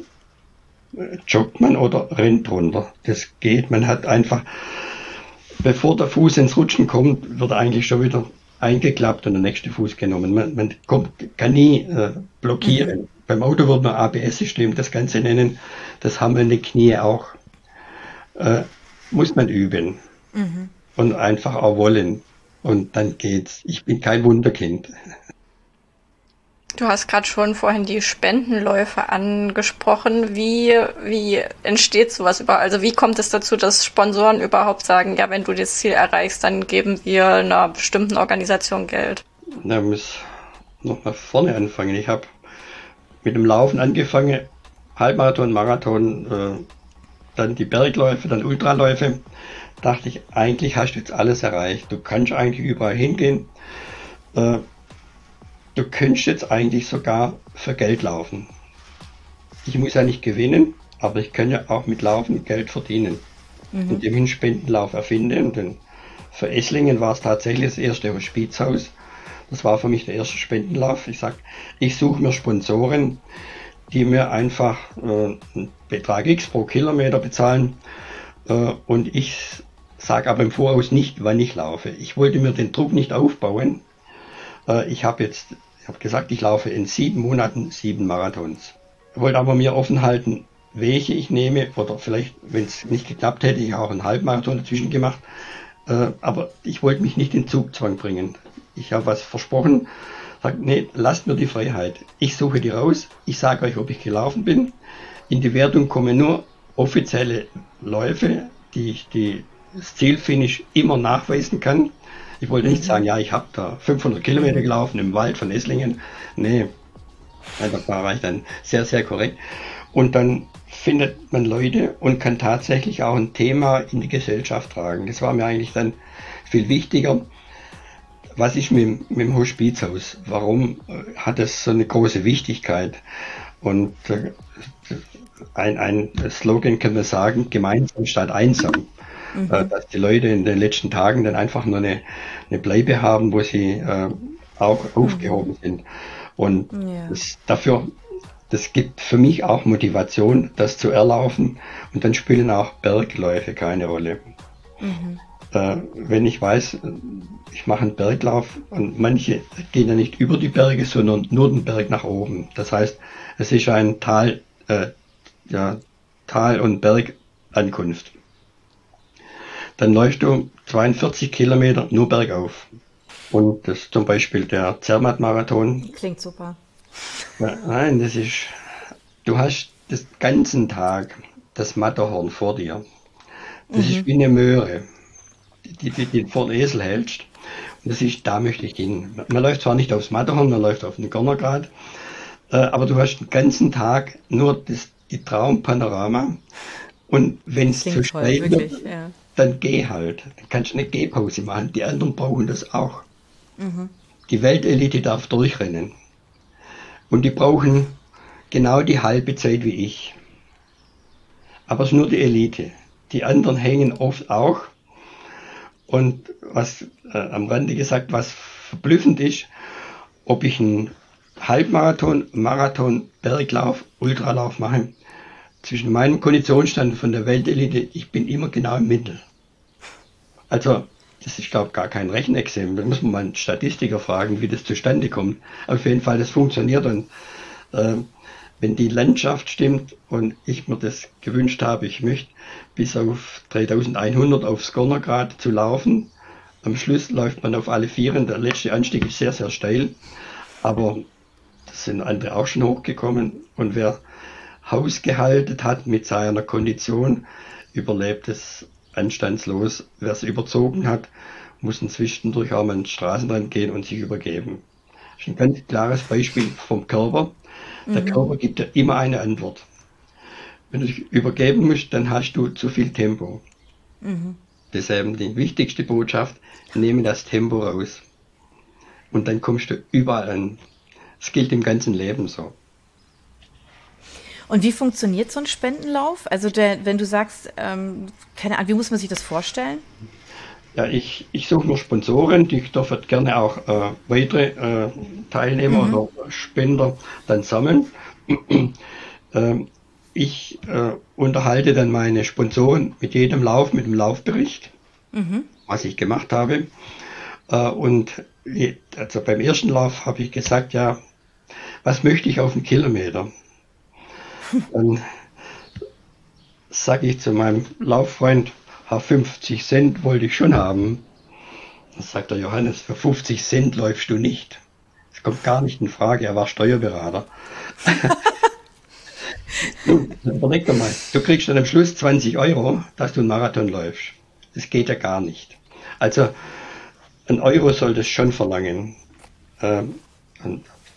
joggt man oder rennt runter. Das geht. Man hat einfach, bevor der Fuß ins Rutschen kommt, wird er eigentlich schon wieder eingeklappt und der nächste Fuß genommen. Man, man kommt, kann nie äh, blockieren. Mhm. Beim Auto wird man A B S-System das Ganze nennen. Das haben wir in den Knie auch. Äh, muss man üben. Mhm. Und einfach auch wollen. Und dann geht's. Ich bin kein Wunderkind. Du hast gerade schon vorhin die Spendenläufe angesprochen. Wie, wie entsteht sowas überhaupt? Also wie kommt es dazu, dass Sponsoren überhaupt sagen, ja, wenn du das Ziel erreichst, dann geben wir einer bestimmten Organisation Geld? Da muss noch mal vorne anfangen. Ich habe mit dem Laufen angefangen, Halbmarathon, Marathon, äh, dann die Bergläufe, dann Ultraläufe. Dachte ich, eigentlich hast du jetzt alles erreicht. Du kannst eigentlich überall hingehen. Äh, du könntest jetzt eigentlich sogar für Geld laufen. Ich muss ja nicht gewinnen, aber ich kann ja auch mit Laufen Geld verdienen. Mhm. Indem ich einen Spendenlauf erfinde. Und dann für Esslingen war es tatsächlich das erste Hospizhaus. Das war für mich der erste Spendenlauf. Ich sag, ich suche mir Sponsoren, die mir einfach äh, einen Betrag X pro Kilometer bezahlen. Äh, und ich sage aber im Voraus nicht, wann ich laufe. Ich wollte mir den Druck nicht aufbauen. Äh, ich habe jetzt, ich habe gesagt, ich laufe in sieben Monaten sieben Marathons. Ich wollte aber mir offen halten, welche ich nehme, oder vielleicht, wenn es nicht geklappt hätte, ich auch einen Halbmarathon dazwischen gemacht. Äh, aber ich wollte mich nicht in Zugzwang bringen. Ich habe was versprochen, sage, nee, lasst mir die Freiheit. Ich suche die raus, ich sage euch, ob ich gelaufen bin. In die Wertung kommen nur offizielle Läufe, die ich die, das Zielfinish immer nachweisen kann. Ich wollte nicht sagen, ja, ich habe da fünfhundert Kilometer gelaufen im Wald von Esslingen. Nee, da war ich dann sehr, sehr korrekt. Und dann findet man Leute und kann tatsächlich auch ein Thema in die Gesellschaft tragen. Das war mir eigentlich dann viel wichtiger. Was ist mit, mit dem Hospizhaus? Warum hat es so eine große Wichtigkeit? Und äh, ein, ein Slogan kann man sagen, gemeinsam statt einsam. Mhm. Äh, dass die Leute in den letzten Tagen dann einfach nur eine, eine Bleibe haben, wo sie äh, auch mhm. aufgehoben sind. Und ja. das, dafür, das gibt für mich auch Motivation, das zu erlaufen. Und dann spielen auch Bergläufe keine Rolle. Mhm. Äh, wenn ich weiß, ich mache einen Berglauf und manche gehen ja nicht über die Berge, sondern nur den Berg nach oben. Das heißt, es ist ein Tal, äh, ja, Tal- und Bergankunft. Dann läufst du zweiundvierzig Kilometer nur bergauf. Und das ist zum Beispiel der Zermatt-Marathon. Klingt super. Ja, nein, das ist, du hast den ganzen Tag das Matterhorn vor dir. Das mhm. ist wie eine Möhre, die du die, die vor den Esel hältst. Und das ist, da möchte ich hin. Man läuft zwar nicht aufs Matterhorn, man läuft auf den Gornergrat, äh, aber du hast den ganzen Tag nur das, die Traumpanorama. Und wenn es zu steil wird, ja. dann geh halt. Dann kannst du eine Gehpause machen. Die anderen brauchen das auch. Mhm. Die Weltelite darf durchrennen. Und die brauchen genau die halbe Zeit wie ich. Aber es ist nur die Elite. Die anderen hängen oft auch. Und was äh, am Rande gesagt, was verblüffend ist, ob ich einen Halbmarathon, Marathon, Berglauf, Ultralauf mache, zwischen meinem Konditionsstand von der Weltelite, ich bin immer genau im Mittel. Also, das ist, glaube ich, gar kein Rechenexempel. Da muss man mal einen Statistiker fragen, wie das zustande kommt. Auf jeden Fall, das funktioniert. Und äh, wenn die Landschaft stimmt und ich mir das gewünscht habe, ich möchte bis auf dreitausendeinhundert aufs Gornergrat zu laufen. Am Schluss läuft man auf alle Vieren. Der letzte Anstieg ist sehr, sehr steil. Aber das sind andere auch schon hochgekommen. Und wer Haus gehalten hat mit seiner Kondition, überlebt es anstandslos. Wer es überzogen hat, muss zwischendurch auch mal an den Straßenrand gehen und sich übergeben. Das ist ein ganz klares Beispiel vom Körper. Der mhm. Körper gibt ja immer eine Antwort. Wenn du dich übergeben musst, dann hast du zu viel Tempo. Mhm. Deshalb die wichtigste Botschaft, nehme das Tempo raus. Und dann kommst du überall an. Das gilt im ganzen Leben so. Und wie funktioniert so ein Spendenlauf? Also der, wenn du sagst, ähm, keine Ahnung, wie muss man sich das vorstellen? Ja, ich, ich suche nur Sponsoren, die dürfen gerne auch äh, weitere äh, Teilnehmer mhm. oder Spender dann sammeln. ähm, ich äh, unterhalte dann meine Sponsoren mit jedem Lauf, mit dem Laufbericht, mhm. was ich gemacht habe. Äh, und also beim ersten Lauf habe ich gesagt, ja, was möchte ich auf einen Kilometer? Dann sage ich zu meinem Lauffreund, fünfzig Cent wollte ich schon haben. Dann sagt der Johannes, für fünfzig Cent läufst du nicht. Das kommt gar nicht in Frage, er war Steuerberater. Nun, überleg doch mal, du kriegst dann am Schluss zwanzig Euro, dass du einen Marathon läufst. Das geht ja gar nicht. Also, ein Euro soll das schon verlangen. Ähm,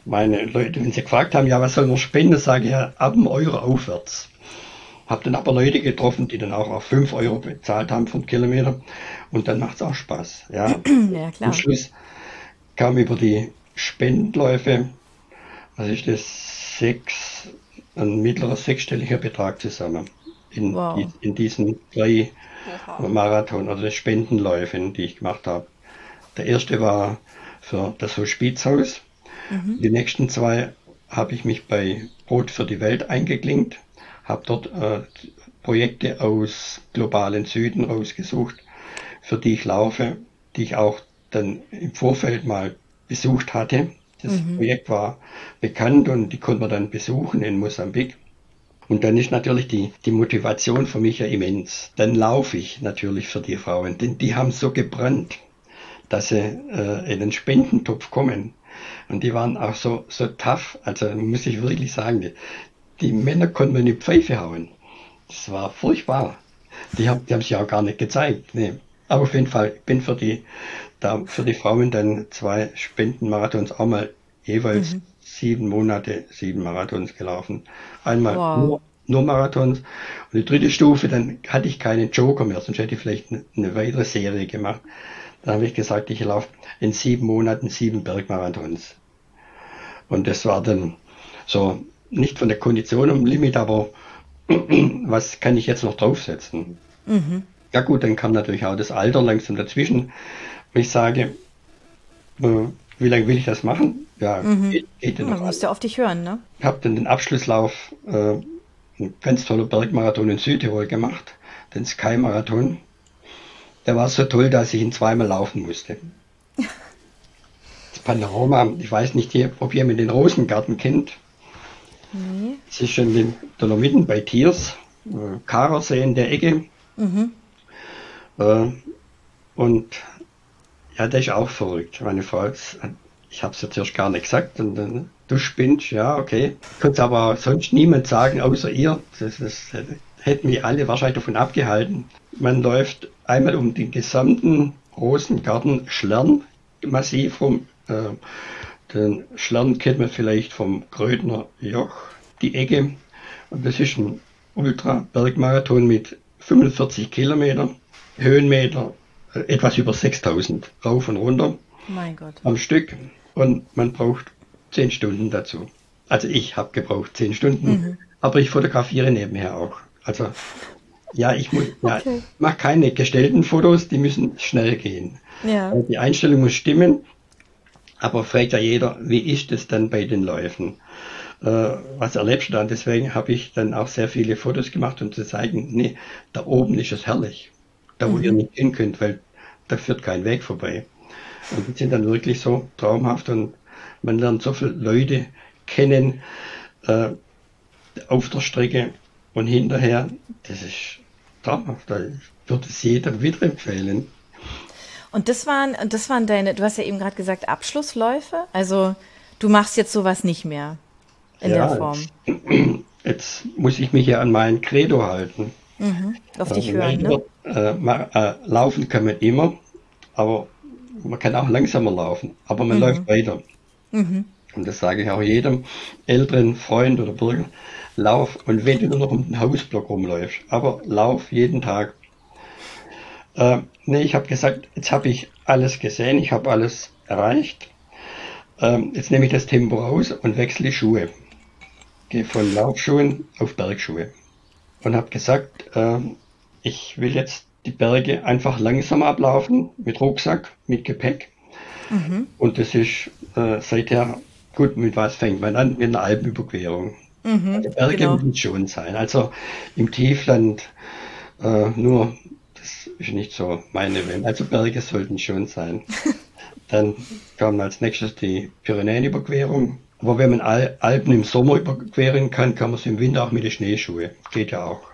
meine Leute, wenn sie gefragt haben, ja, was soll man spenden, sage ich ja, ab einem Euro aufwärts. Habe dann aber Leute getroffen, die dann auch auf fünf Euro bezahlt haben vom Kilometer. Und dann macht es auch Spaß. Ja, Ja, klar. am Schluss kam über die Spendenläufe, was ist das, sechs, ein mittlerer sechsstelliger Betrag zusammen. In, Wow. die, in diesen drei Oha. Marathon oder Spendenläufen, die ich gemacht habe. Der erste war für das Hospizhaus. Die nächsten zwei habe ich mich bei Brot für die Welt eingeklinkt, habe dort äh, Projekte aus globalen Süden rausgesucht, für die ich laufe, die ich auch dann im Vorfeld mal besucht hatte. Das Projekt war bekannt und die konnte man dann besuchen in Mosambik. Und dann ist natürlich die, die Motivation für mich ja immens. Dann laufe ich natürlich für die Frauen, denn die haben so gebrannt, dass sie äh, in den Spendentopf kommen. Und die waren auch so, so tough, also muss ich wirklich sagen, die, die Männer konnten mir in die Pfeife hauen. Das war furchtbar. Die haben, die haben sich auch gar nicht gezeigt. Nee. Aber auf jeden Fall, ich bin für die, da für die Frauen dann zwei Spendenmarathons auch mal jeweils sieben Monate, sieben Marathons gelaufen. Einmal Wow. nur, nur Marathons. Und die dritte Stufe, dann hatte ich keinen Joker mehr, sonst hätte ich vielleicht eine, eine weitere Serie gemacht. Dann habe ich gesagt, ich laufe in sieben Monaten sieben Bergmarathons. Und das war dann so, nicht von der Kondition am Limit, aber was kann ich jetzt noch draufsetzen? Ja gut, dann kam natürlich auch das Alter langsam dazwischen. Und ich sage, äh, wie lange will ich das machen? Ja, geht, geht ja Ja, noch man an. muss ja auf dich hören, ne? Ich habe dann den Abschlusslauf, äh, ein ganz toller Bergmarathon in Südtirol gemacht, den Sky-Marathon. Der war so toll, dass ich ihn zweimal laufen musste. Das Panorama, ich weiß nicht, ob jemand den Rosengarten kennt. Nee. Es ist schon in den Dolomiten bei Tiers, äh, Karersee in der Ecke. Äh, und ja, der ist auch verrückt. Meine Frau, ich habe es jetzt erst gar nicht gesagt. Und dann, du spinnst, ja, okay. Konnte es aber sonst niemand sagen, außer ihr. Das, das hätten mich alle wahrscheinlich davon abgehalten. Man läuft einmal um den gesamten Rosengarten Schlern-Massiv rum. Äh, den Schlern kennt man vielleicht vom Grödner Joch, die Ecke. Und das ist ein Ultra-Bergmarathon mit fünfundvierzig Kilometer, Höhenmeter, äh, etwas über sechstausend, rauf und runter Mein Gott. am Stück. Und man braucht zehn Stunden dazu. Also ich habe gebraucht zehn Stunden, aber ich fotografiere nebenher auch. Also ja, ich muss, ja, Okay. mache keine gestellten Fotos, die müssen schnell gehen. Ja. Also die Einstellung muss stimmen, aber fragt ja jeder, wie ist es dann bei den Läufen? Äh, was erlebst du da? Und deswegen habe ich dann auch sehr viele Fotos gemacht, um zu zeigen, nee, da oben ist es herrlich. Da, wo ihr nicht hin könnt, weil da führt kein Weg vorbei. Und die sind dann wirklich so traumhaft und man lernt so viele Leute kennen äh, auf der Strecke und hinterher. Das ist traumhaft. Da würde es jedem wieder empfehlen. Und das waren, und das waren deine, du hast ja eben gerade gesagt, Abschlussläufe. Also du machst jetzt sowas nicht mehr in Ja, der Form. Jetzt, jetzt muss ich mich ja an mein Credo halten. Auf dich Also, hören, ne? äh, ma- äh, laufen kann man immer, aber man kann auch langsamer laufen, aber man läuft weiter. Und das sage ich auch jedem älteren Freund oder Bürger, lauf, und wenn du nur noch um den Hausblock rumläufst, aber lauf jeden Tag. Äh, nee, ich habe gesagt, jetzt habe ich alles gesehen, ich habe alles erreicht. Ähm, jetzt nehme ich das Tempo raus und wechsle die Schuhe. Gehe von Laufschuhen auf Bergschuhe. Und habe gesagt, ähm, ich will jetzt die Berge einfach langsam ablaufen, mit Rucksack, mit Gepäck. Und das ist äh, seither, gut, mit was fängt man an? Mit einer Alpenüberquerung. Also Berge genau. müssen schon sein. Also im Tiefland äh, nur, das ist nicht so meine Welt. Also Berge sollten schon sein. Dann kam als nächstes die Pyrenäenüberquerung. Aber wenn man Al Alpen im Sommer überqueren kann, kann man es im Winter auch mit den Schneeschuhen. Geht ja auch.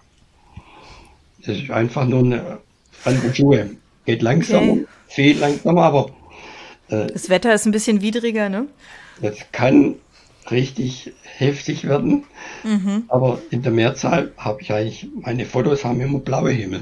Das ist einfach nur eine andere Schuhe. Geht langsamer, Okay. viel langsamer, aber Das Wetter ist ein bisschen widriger, ne? das kann richtig heftig werden. Aber in der Mehrzahl habe ich eigentlich, meine Fotos haben immer blaue Himmel.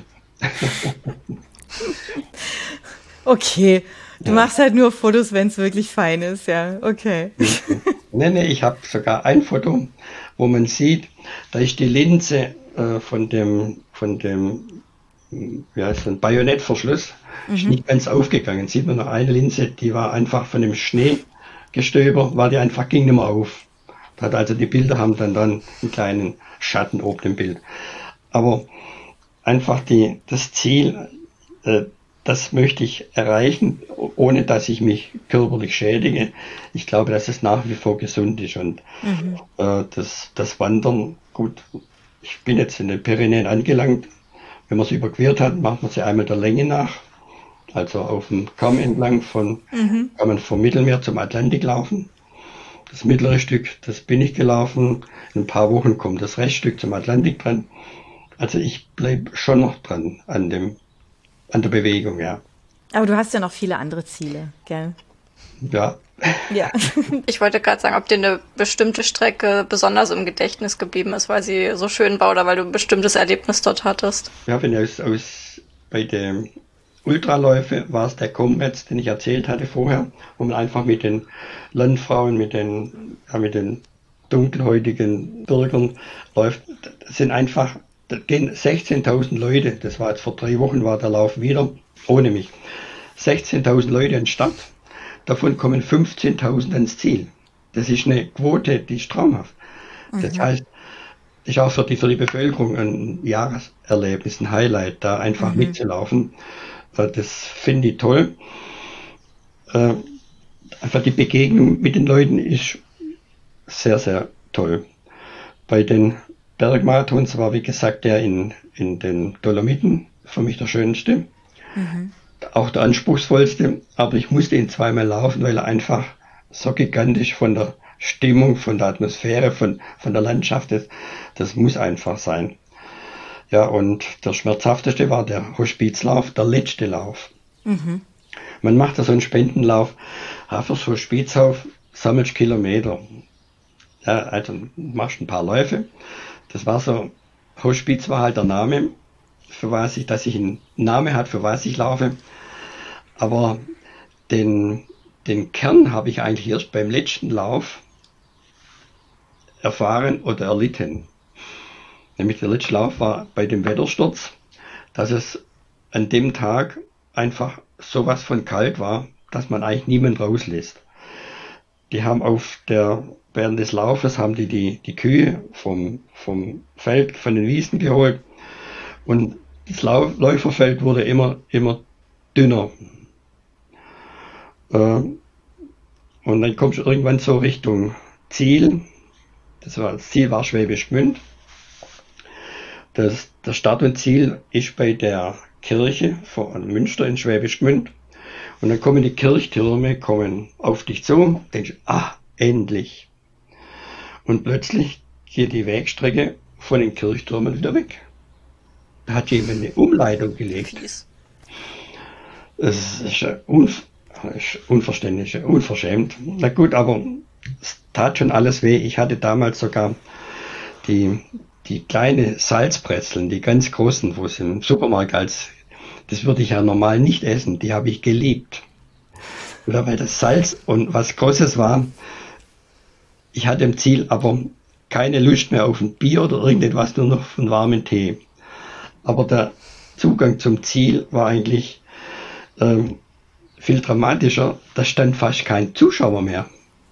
Okay. Du machst halt nur Fotos, wenn es wirklich fein ist, ja. Okay. Nee, nee, ich habe sogar ein Foto, wo man sieht, da ist die Linse äh, von dem, von dem, wie heißt das, Bajonettverschluss, mhm. ist nicht ganz aufgegangen. Sieht man noch eine Linse, die war einfach von dem Schneegestöber, war die einfach, ging nicht mehr auf. Hat also die Bilder haben dann dann einen kleinen Schatten oben im Bild. Aber einfach die, das Ziel, äh, das möchte ich erreichen, ohne dass ich mich körperlich schädige. Ich glaube, dass es nach wie vor gesund ist. Und mhm. äh, das, das Wandern, gut, ich bin jetzt in den Pyrenäen angelangt. Wenn man es überquert hat, macht man sie einmal der Länge nach. Also auf dem Kamm entlang von, mhm. kann man vom Mittelmeer zum Atlantik laufen. Das mittlere Stück, das bin ich gelaufen. In ein paar Wochen kommt das Reststück zum Atlantik dran. Also ich bleibe schon noch dran an dem an der Bewegung, ja. Aber du hast ja noch viele andere Ziele, gell? Ja. Ja. Ich wollte gerade sagen, ob dir eine bestimmte Strecke besonders im Gedächtnis geblieben ist, weil sie so schön war oder weil du ein bestimmtes Erlebnis dort hattest. Ja, wenn aus, aus bei den Ultraläufe war es der Comrades, den ich erzählt hatte vorher, wo man einfach mit den Landfrauen, mit den, ja, mit den dunkelhäutigen Bürgern läuft. Das sind einfach Da gehen sechzehntausend Leute, das war jetzt vor drei Wochen, war der Lauf wieder, ohne mich. sechzehntausend Leute an den Start, davon kommen fünfzehntausend ans Ziel. Das ist eine Quote, die ist traumhaft. Mhm. Das heißt, ist auch für die, für die Bevölkerung ein Jahreserlebnis, ein Highlight, da einfach mhm. mitzulaufen. Das finde ich toll. Einfach die Begegnung mit den Leuten ist sehr, sehr toll. Bei den Bergmarathons war, wie gesagt, der in, in den Dolomiten für mich der schönste, mhm. auch der anspruchsvollste, aber ich musste ihn zweimal laufen, weil er einfach so gigantisch von der Stimmung, von der Atmosphäre, von, von der Landschaft ist. Das muss einfach sein. Ja, und der schmerzhafteste war der Hospizlauf, der letzte Lauf. Mhm. Man macht da so einen Spendenlauf, ja, für so Hospizlauf sammelst Kilometer. Ja, also machst ein paar Läufe. Das war so, Hospiz war halt der Name, für was ich, dass ich einen Namen hat, für was ich laufe. Aber den, den Kern habe ich eigentlich erst beim letzten Lauf erfahren oder erlitten. Nämlich der letzte Lauf war bei dem Wettersturz, dass es an dem Tag einfach sowas von kalt war, dass man eigentlich niemand rauslässt. Die haben auf der Während des Laufes haben die die, die Kühe vom, vom Feld, von den Wiesen geholt und das Lauf, Läuferfeld wurde immer, immer dünner. Äh, und dann kommst du irgendwann so Richtung Ziel. Das, war, das Ziel war Schwäbisch Gmünd. Das, das Start und Ziel ist bei der Kirche von Münster in Schwäbisch Gmünd. Und dann kommen die Kirchtürme kommen auf dich zu, denkst, ah, endlich. Und plötzlich geht die Wegstrecke von den Kirchtürmen wieder weg. Da hat jemand eine Umleitung gelegt. Das ist, unv ist unverständlich, unverschämt. Na gut, aber es tat schon alles weh. Ich hatte damals sogar die, die kleine Salzbrezeln, die ganz großen, wo es im Supermarkt als, das würde ich ja normal nicht essen, die habe ich geliebt. Oder weil das Salz und was Großes war. Ich hatte im Ziel aber keine Lust mehr auf ein Bier oder irgendetwas, nur noch von warmen Tee. Aber der Zugang zum Ziel war eigentlich ähm, viel dramatischer. Da stand fast kein Zuschauer mehr.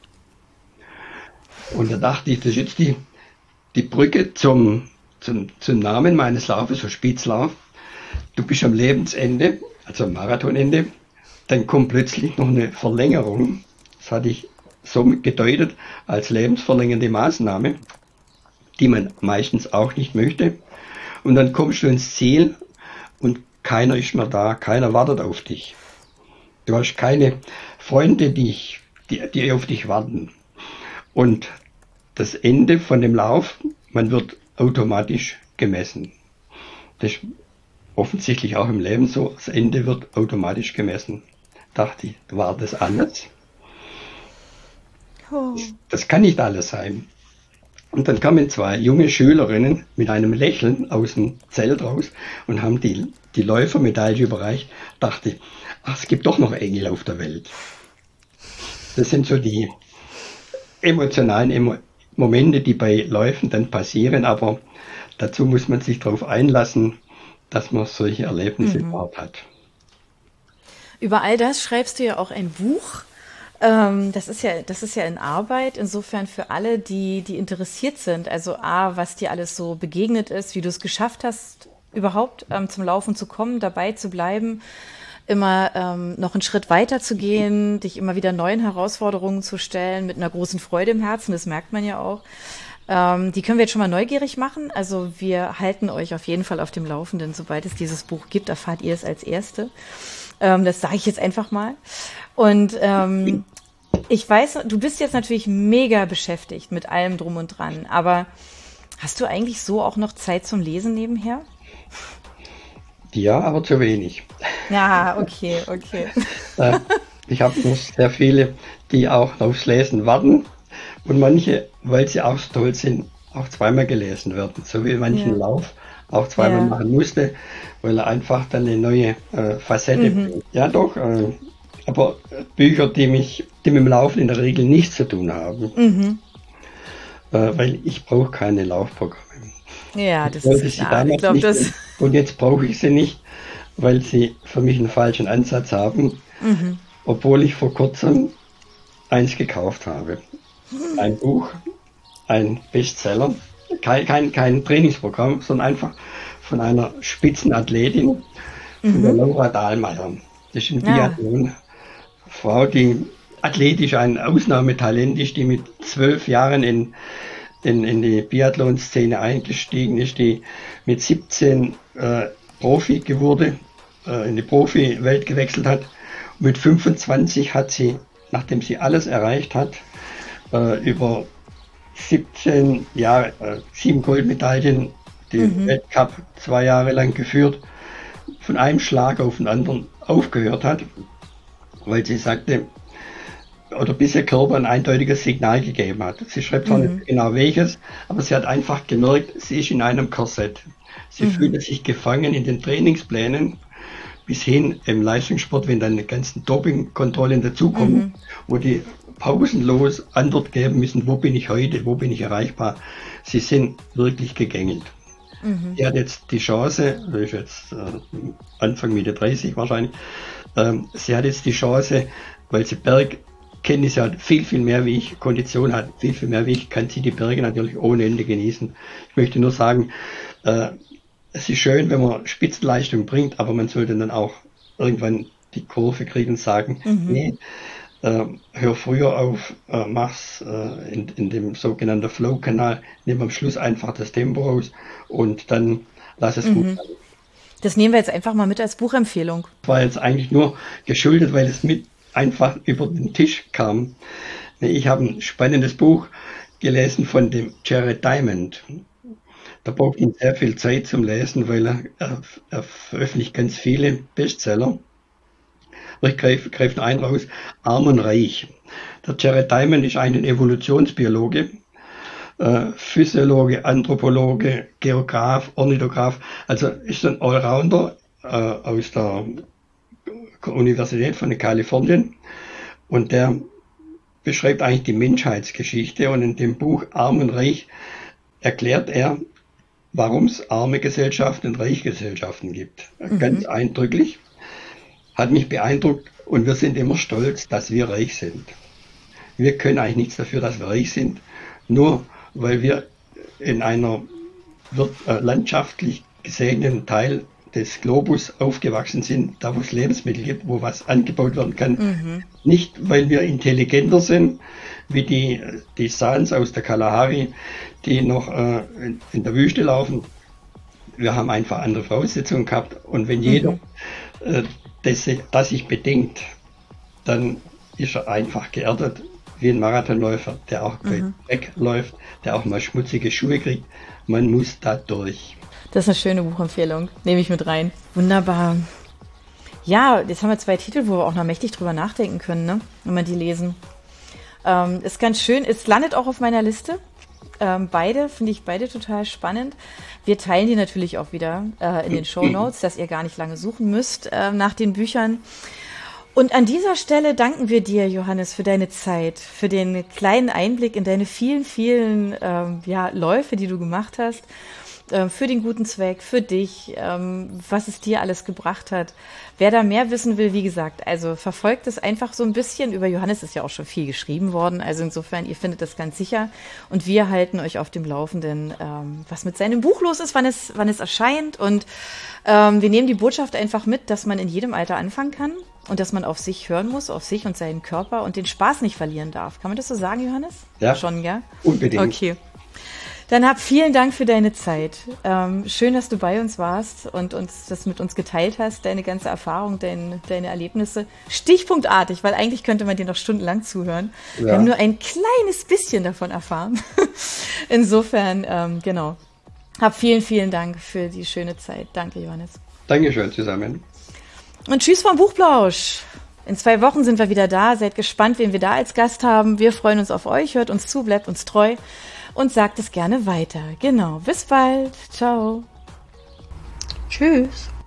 Und da dachte ich, das ist jetzt die, die Brücke zum, zum, zum Namen meines Laufes, so Spitzlauf. Du bist am Lebensende, also am Marathonende. Dann kommt plötzlich noch eine Verlängerung. Das hatte ich so gedeutet als lebensverlängernde Maßnahme, die man meistens auch nicht möchte. Und dann kommst du ins Ziel und keiner ist mehr da, keiner wartet auf dich. Du hast keine Freunde, die, die, die auf dich warten. Und das Ende von dem Lauf, man wird automatisch gemessen. Das ist offensichtlich auch im Leben so, das Ende wird automatisch gemessen. Dachte ich, war das anders? Oh. Das kann nicht alles sein. Und dann kamen zwei junge Schülerinnen mit einem Lächeln aus dem Zelt raus und haben die, die Läufermedaille überreicht. Dachte ich, ach, es gibt doch noch Engel auf der Welt. Das sind so die, emotionalen Emo Momente, die bei Läufen dann passieren, aber dazu muss man sich darauf einlassen, dass man solche Erlebnisse Mhm. überhaupt hat. Über all das schreibst du ja auch ein Buch. Ähm, das ist ja, das ist ja in Arbeit. Insofern für alle, die, die interessiert sind. Also A, was dir alles so begegnet ist, wie du es geschafft hast, überhaupt ähm, zum Laufen zu kommen, dabei zu bleiben, immer ähm, noch einen Schritt weiter zu gehen, dich immer wieder neuen Herausforderungen zu stellen, mit einer großen Freude im Herzen, das merkt man ja auch. Ähm, die können wir jetzt schon mal neugierig machen. Also wir halten euch auf jeden Fall auf dem Laufenden. Sobald es dieses Buch gibt, erfahrt ihr es als Erste. Ähm, das sage ich jetzt einfach mal. Und ähm, ich weiß, du bist jetzt natürlich mega beschäftigt mit allem drum und dran, aber hast du eigentlich so auch noch Zeit zum Lesen nebenher? Ja, aber zu wenig. Ja, okay, okay. Äh, ich habe noch sehr viele, die auch aufs Lesen warten und manche, weil sie auch so toll sind, auch zweimal gelesen werden. So wie manchen Ja. Lauf auch zweimal Ja. machen musste, weil er einfach dann eine neue äh, Facette Mhm. bringt. Ja doch, äh, aber Bücher, die mich, die mit dem Laufen in der Regel nichts zu tun haben, Mhm. äh, weil ich brauche keine Laufprogramme. Ja, Ich das wollte ist sie klar. Ich damals glaube, nicht das. und, und jetzt brauche ich sie nicht, weil sie für mich einen falschen Ansatz haben, Mhm. obwohl ich vor kurzem eins gekauft habe. Ein Buch, ein Bestseller, kein, kein, kein Trainingsprogramm, sondern einfach von einer Spitzenathletin, von der Mhm. Laura Dahlmeier. Das ist ein Ja. Biathlon-Frau, die athletisch ein Ausnahmetalent ist, die mit zwölf Jahren in, in, in die Biathlon-Szene eingestiegen ist, die mit siebzehn äh, Profi geworden, äh, in die Profi-Welt gewechselt hat. Und mit fünfundzwanzig hat sie, nachdem sie alles erreicht hat, äh, über siebzehn Jahre, äh, sieben Goldmedaillen, den Mhm. Weltcup zwei Jahre lang geführt, von einem Schlag auf den anderen aufgehört hat, weil sie sagte, oder bis ihr Körper ein eindeutiges Signal gegeben hat. Sie schreibt zwar Mhm. nicht genau welches, aber sie hat einfach gemerkt, sie ist in einem Korsett. Sie Mhm. fühlte sich gefangen in den Trainingsplänen, bis hin im Leistungssport, wenn dann die ganzen Dopingkontrollen dazukommen, Mhm. wo die pausenlos Antwort geben müssen, wo bin ich heute, wo bin ich erreichbar. Sie sind wirklich gegängelt. Mhm. Sie hat jetzt die Chance, sie ist jetzt äh, Anfang Mitte dreißig wahrscheinlich, ähm, sie hat jetzt die Chance, weil sie Bergkenntnisse hat, viel, viel mehr wie ich, Kondition hat, viel, viel mehr wie ich, kann sie die Berge natürlich ohne Ende genießen. Ich möchte nur sagen, äh, es ist schön, wenn man Spitzenleistung bringt, aber man sollte dann auch irgendwann die Kurve kriegen und sagen, Mhm. nee, äh, hör früher auf, äh, mach's äh, in, in dem sogenannten Flow-Kanal, nimm am Schluss einfach das Tempo raus und dann lass es gut Mhm. sein. Das nehmen wir jetzt einfach mal mit als Buchempfehlung. War jetzt eigentlich nur geschuldet, weil es mit einfach über den Tisch kam. Ich habe ein spannendes Buch gelesen von dem Jared Diamond. Da braucht ihn sehr viel Zeit zum Lesen, weil er, er, er veröffentlicht ganz viele Bestseller. Ich greife greif nur einen raus, Arm und Reich. Der Jared Diamond ist ein Evolutionsbiologe, äh, Physiologe, Anthropologe, Geograf, Ornithograf, also ist ein Allrounder äh, aus der Universität von Kalifornien und der beschreibt eigentlich die Menschheitsgeschichte und in dem Buch Arm und Reich erklärt er, warum es arme Gesellschaften und reiche Gesellschaften gibt. Ganz Mhm. eindrücklich, hat mich beeindruckt und wir sind immer stolz, dass wir reich sind. Wir können eigentlich nichts dafür, dass wir reich sind, nur weil wir in einer landschaftlich gesegneten Teil des Globus aufgewachsen sind, da wo es Lebensmittel gibt, wo was angebaut werden kann. Mhm. Nicht, weil wir intelligenter sind, wie die, die Sans aus der Kalahari, die noch äh, in, in der Wüste laufen. Wir haben einfach andere Voraussetzungen gehabt. Und wenn jeder Mhm. äh, das, das sich bedenkt, dann ist er einfach geerdet, wie ein Marathonläufer, der auch Mhm. wegläuft, der auch mal schmutzige Schuhe kriegt. Man muss da durch. Das ist eine schöne Buchempfehlung. Nehme ich mit rein. Wunderbar. Ja, jetzt haben wir zwei Titel, wo wir auch noch mächtig drüber nachdenken können, ne? Wenn wir die lesen. Ähm, ist ganz schön. Es landet auch auf meiner Liste. Ähm, beide, finde ich beide total spannend. Wir teilen die natürlich auch wieder äh, in den Shownotes, dass ihr gar nicht lange suchen müsst äh, nach den Büchern. Und an dieser Stelle danken wir dir, Johannes, für deine Zeit, für den kleinen Einblick in deine vielen, vielen ähm, ja, Läufe, die du gemacht hast, äh, für den guten Zweck, für dich, ähm, was es dir alles gebracht hat. Wer da mehr wissen will, wie gesagt, also verfolgt es einfach so ein bisschen. Über Johannes ist ja auch schon viel geschrieben worden, also insofern, ihr findet das ganz sicher. Und wir halten euch auf dem Laufenden, ähm, was mit seinem Buch los ist, wann es, wann es erscheint. Und ähm, wir nehmen die Botschaft einfach mit, dass man in jedem Alter anfangen kann. Und dass man auf sich hören muss, auf sich und seinen Körper und den Spaß nicht verlieren darf. Kann man das so sagen, Johannes? Ja. Schon, ja? Unbedingt. Okay. Dann hab vielen Dank für deine Zeit. Ähm, schön, dass du bei uns warst und uns das mit uns geteilt hast, deine ganze Erfahrung, dein, deine Erlebnisse. Stichpunktartig, weil eigentlich könnte man dir noch stundenlang zuhören. Ja. Wir haben nur ein kleines bisschen davon erfahren. Insofern, ähm, genau. Hab vielen, vielen Dank für die schöne Zeit. Danke, Johannes. Dankeschön zusammen. Und tschüss vom Buchplausch. In zwei Wochen sind wir wieder da. Seid gespannt, wen wir da als Gast haben. Wir freuen uns auf euch. Hört uns zu, bleibt uns treu und sagt es gerne weiter. Genau. Bis bald. Ciao. Tschüss.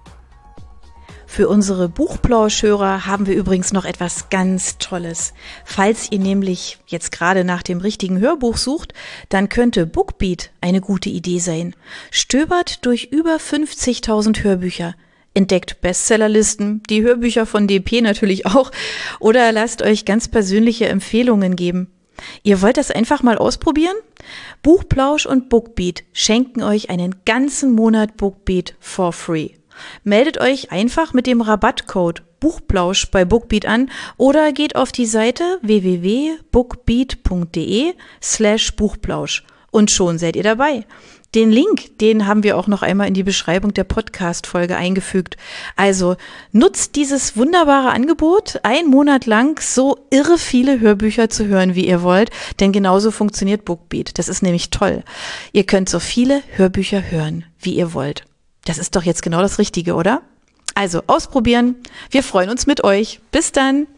Für unsere Buchplauschhörer haben wir übrigens noch etwas ganz Tolles. Falls ihr nämlich jetzt gerade nach dem richtigen Hörbuch sucht, dann könnte Bookbeat eine gute Idee sein. Stöbert durch über fünfzigtausend Hörbücher. Entdeckt Bestsellerlisten, die Hörbücher von D P natürlich auch, oder lasst euch ganz persönliche Empfehlungen geben. Ihr wollt das einfach mal ausprobieren? Buchplausch und Bookbeat schenken euch einen ganzen Monat Bookbeat for free. Meldet euch einfach mit dem Rabattcode Buchplausch bei Bookbeat an oder geht auf die Seite w w w punkt bookbeat punkt d e slash Buchplausch und schon seid ihr dabei. Den Link, den haben wir auch noch einmal in die Beschreibung der Podcast-Folge eingefügt. Also nutzt dieses wunderbare Angebot, einen Monat lang so irre viele Hörbücher zu hören, wie ihr wollt, denn genauso funktioniert Bookbeat. Das ist nämlich toll. Ihr könnt so viele Hörbücher hören, wie ihr wollt. Das ist doch jetzt genau das Richtige, oder? Also ausprobieren. Wir freuen uns mit euch. Bis dann.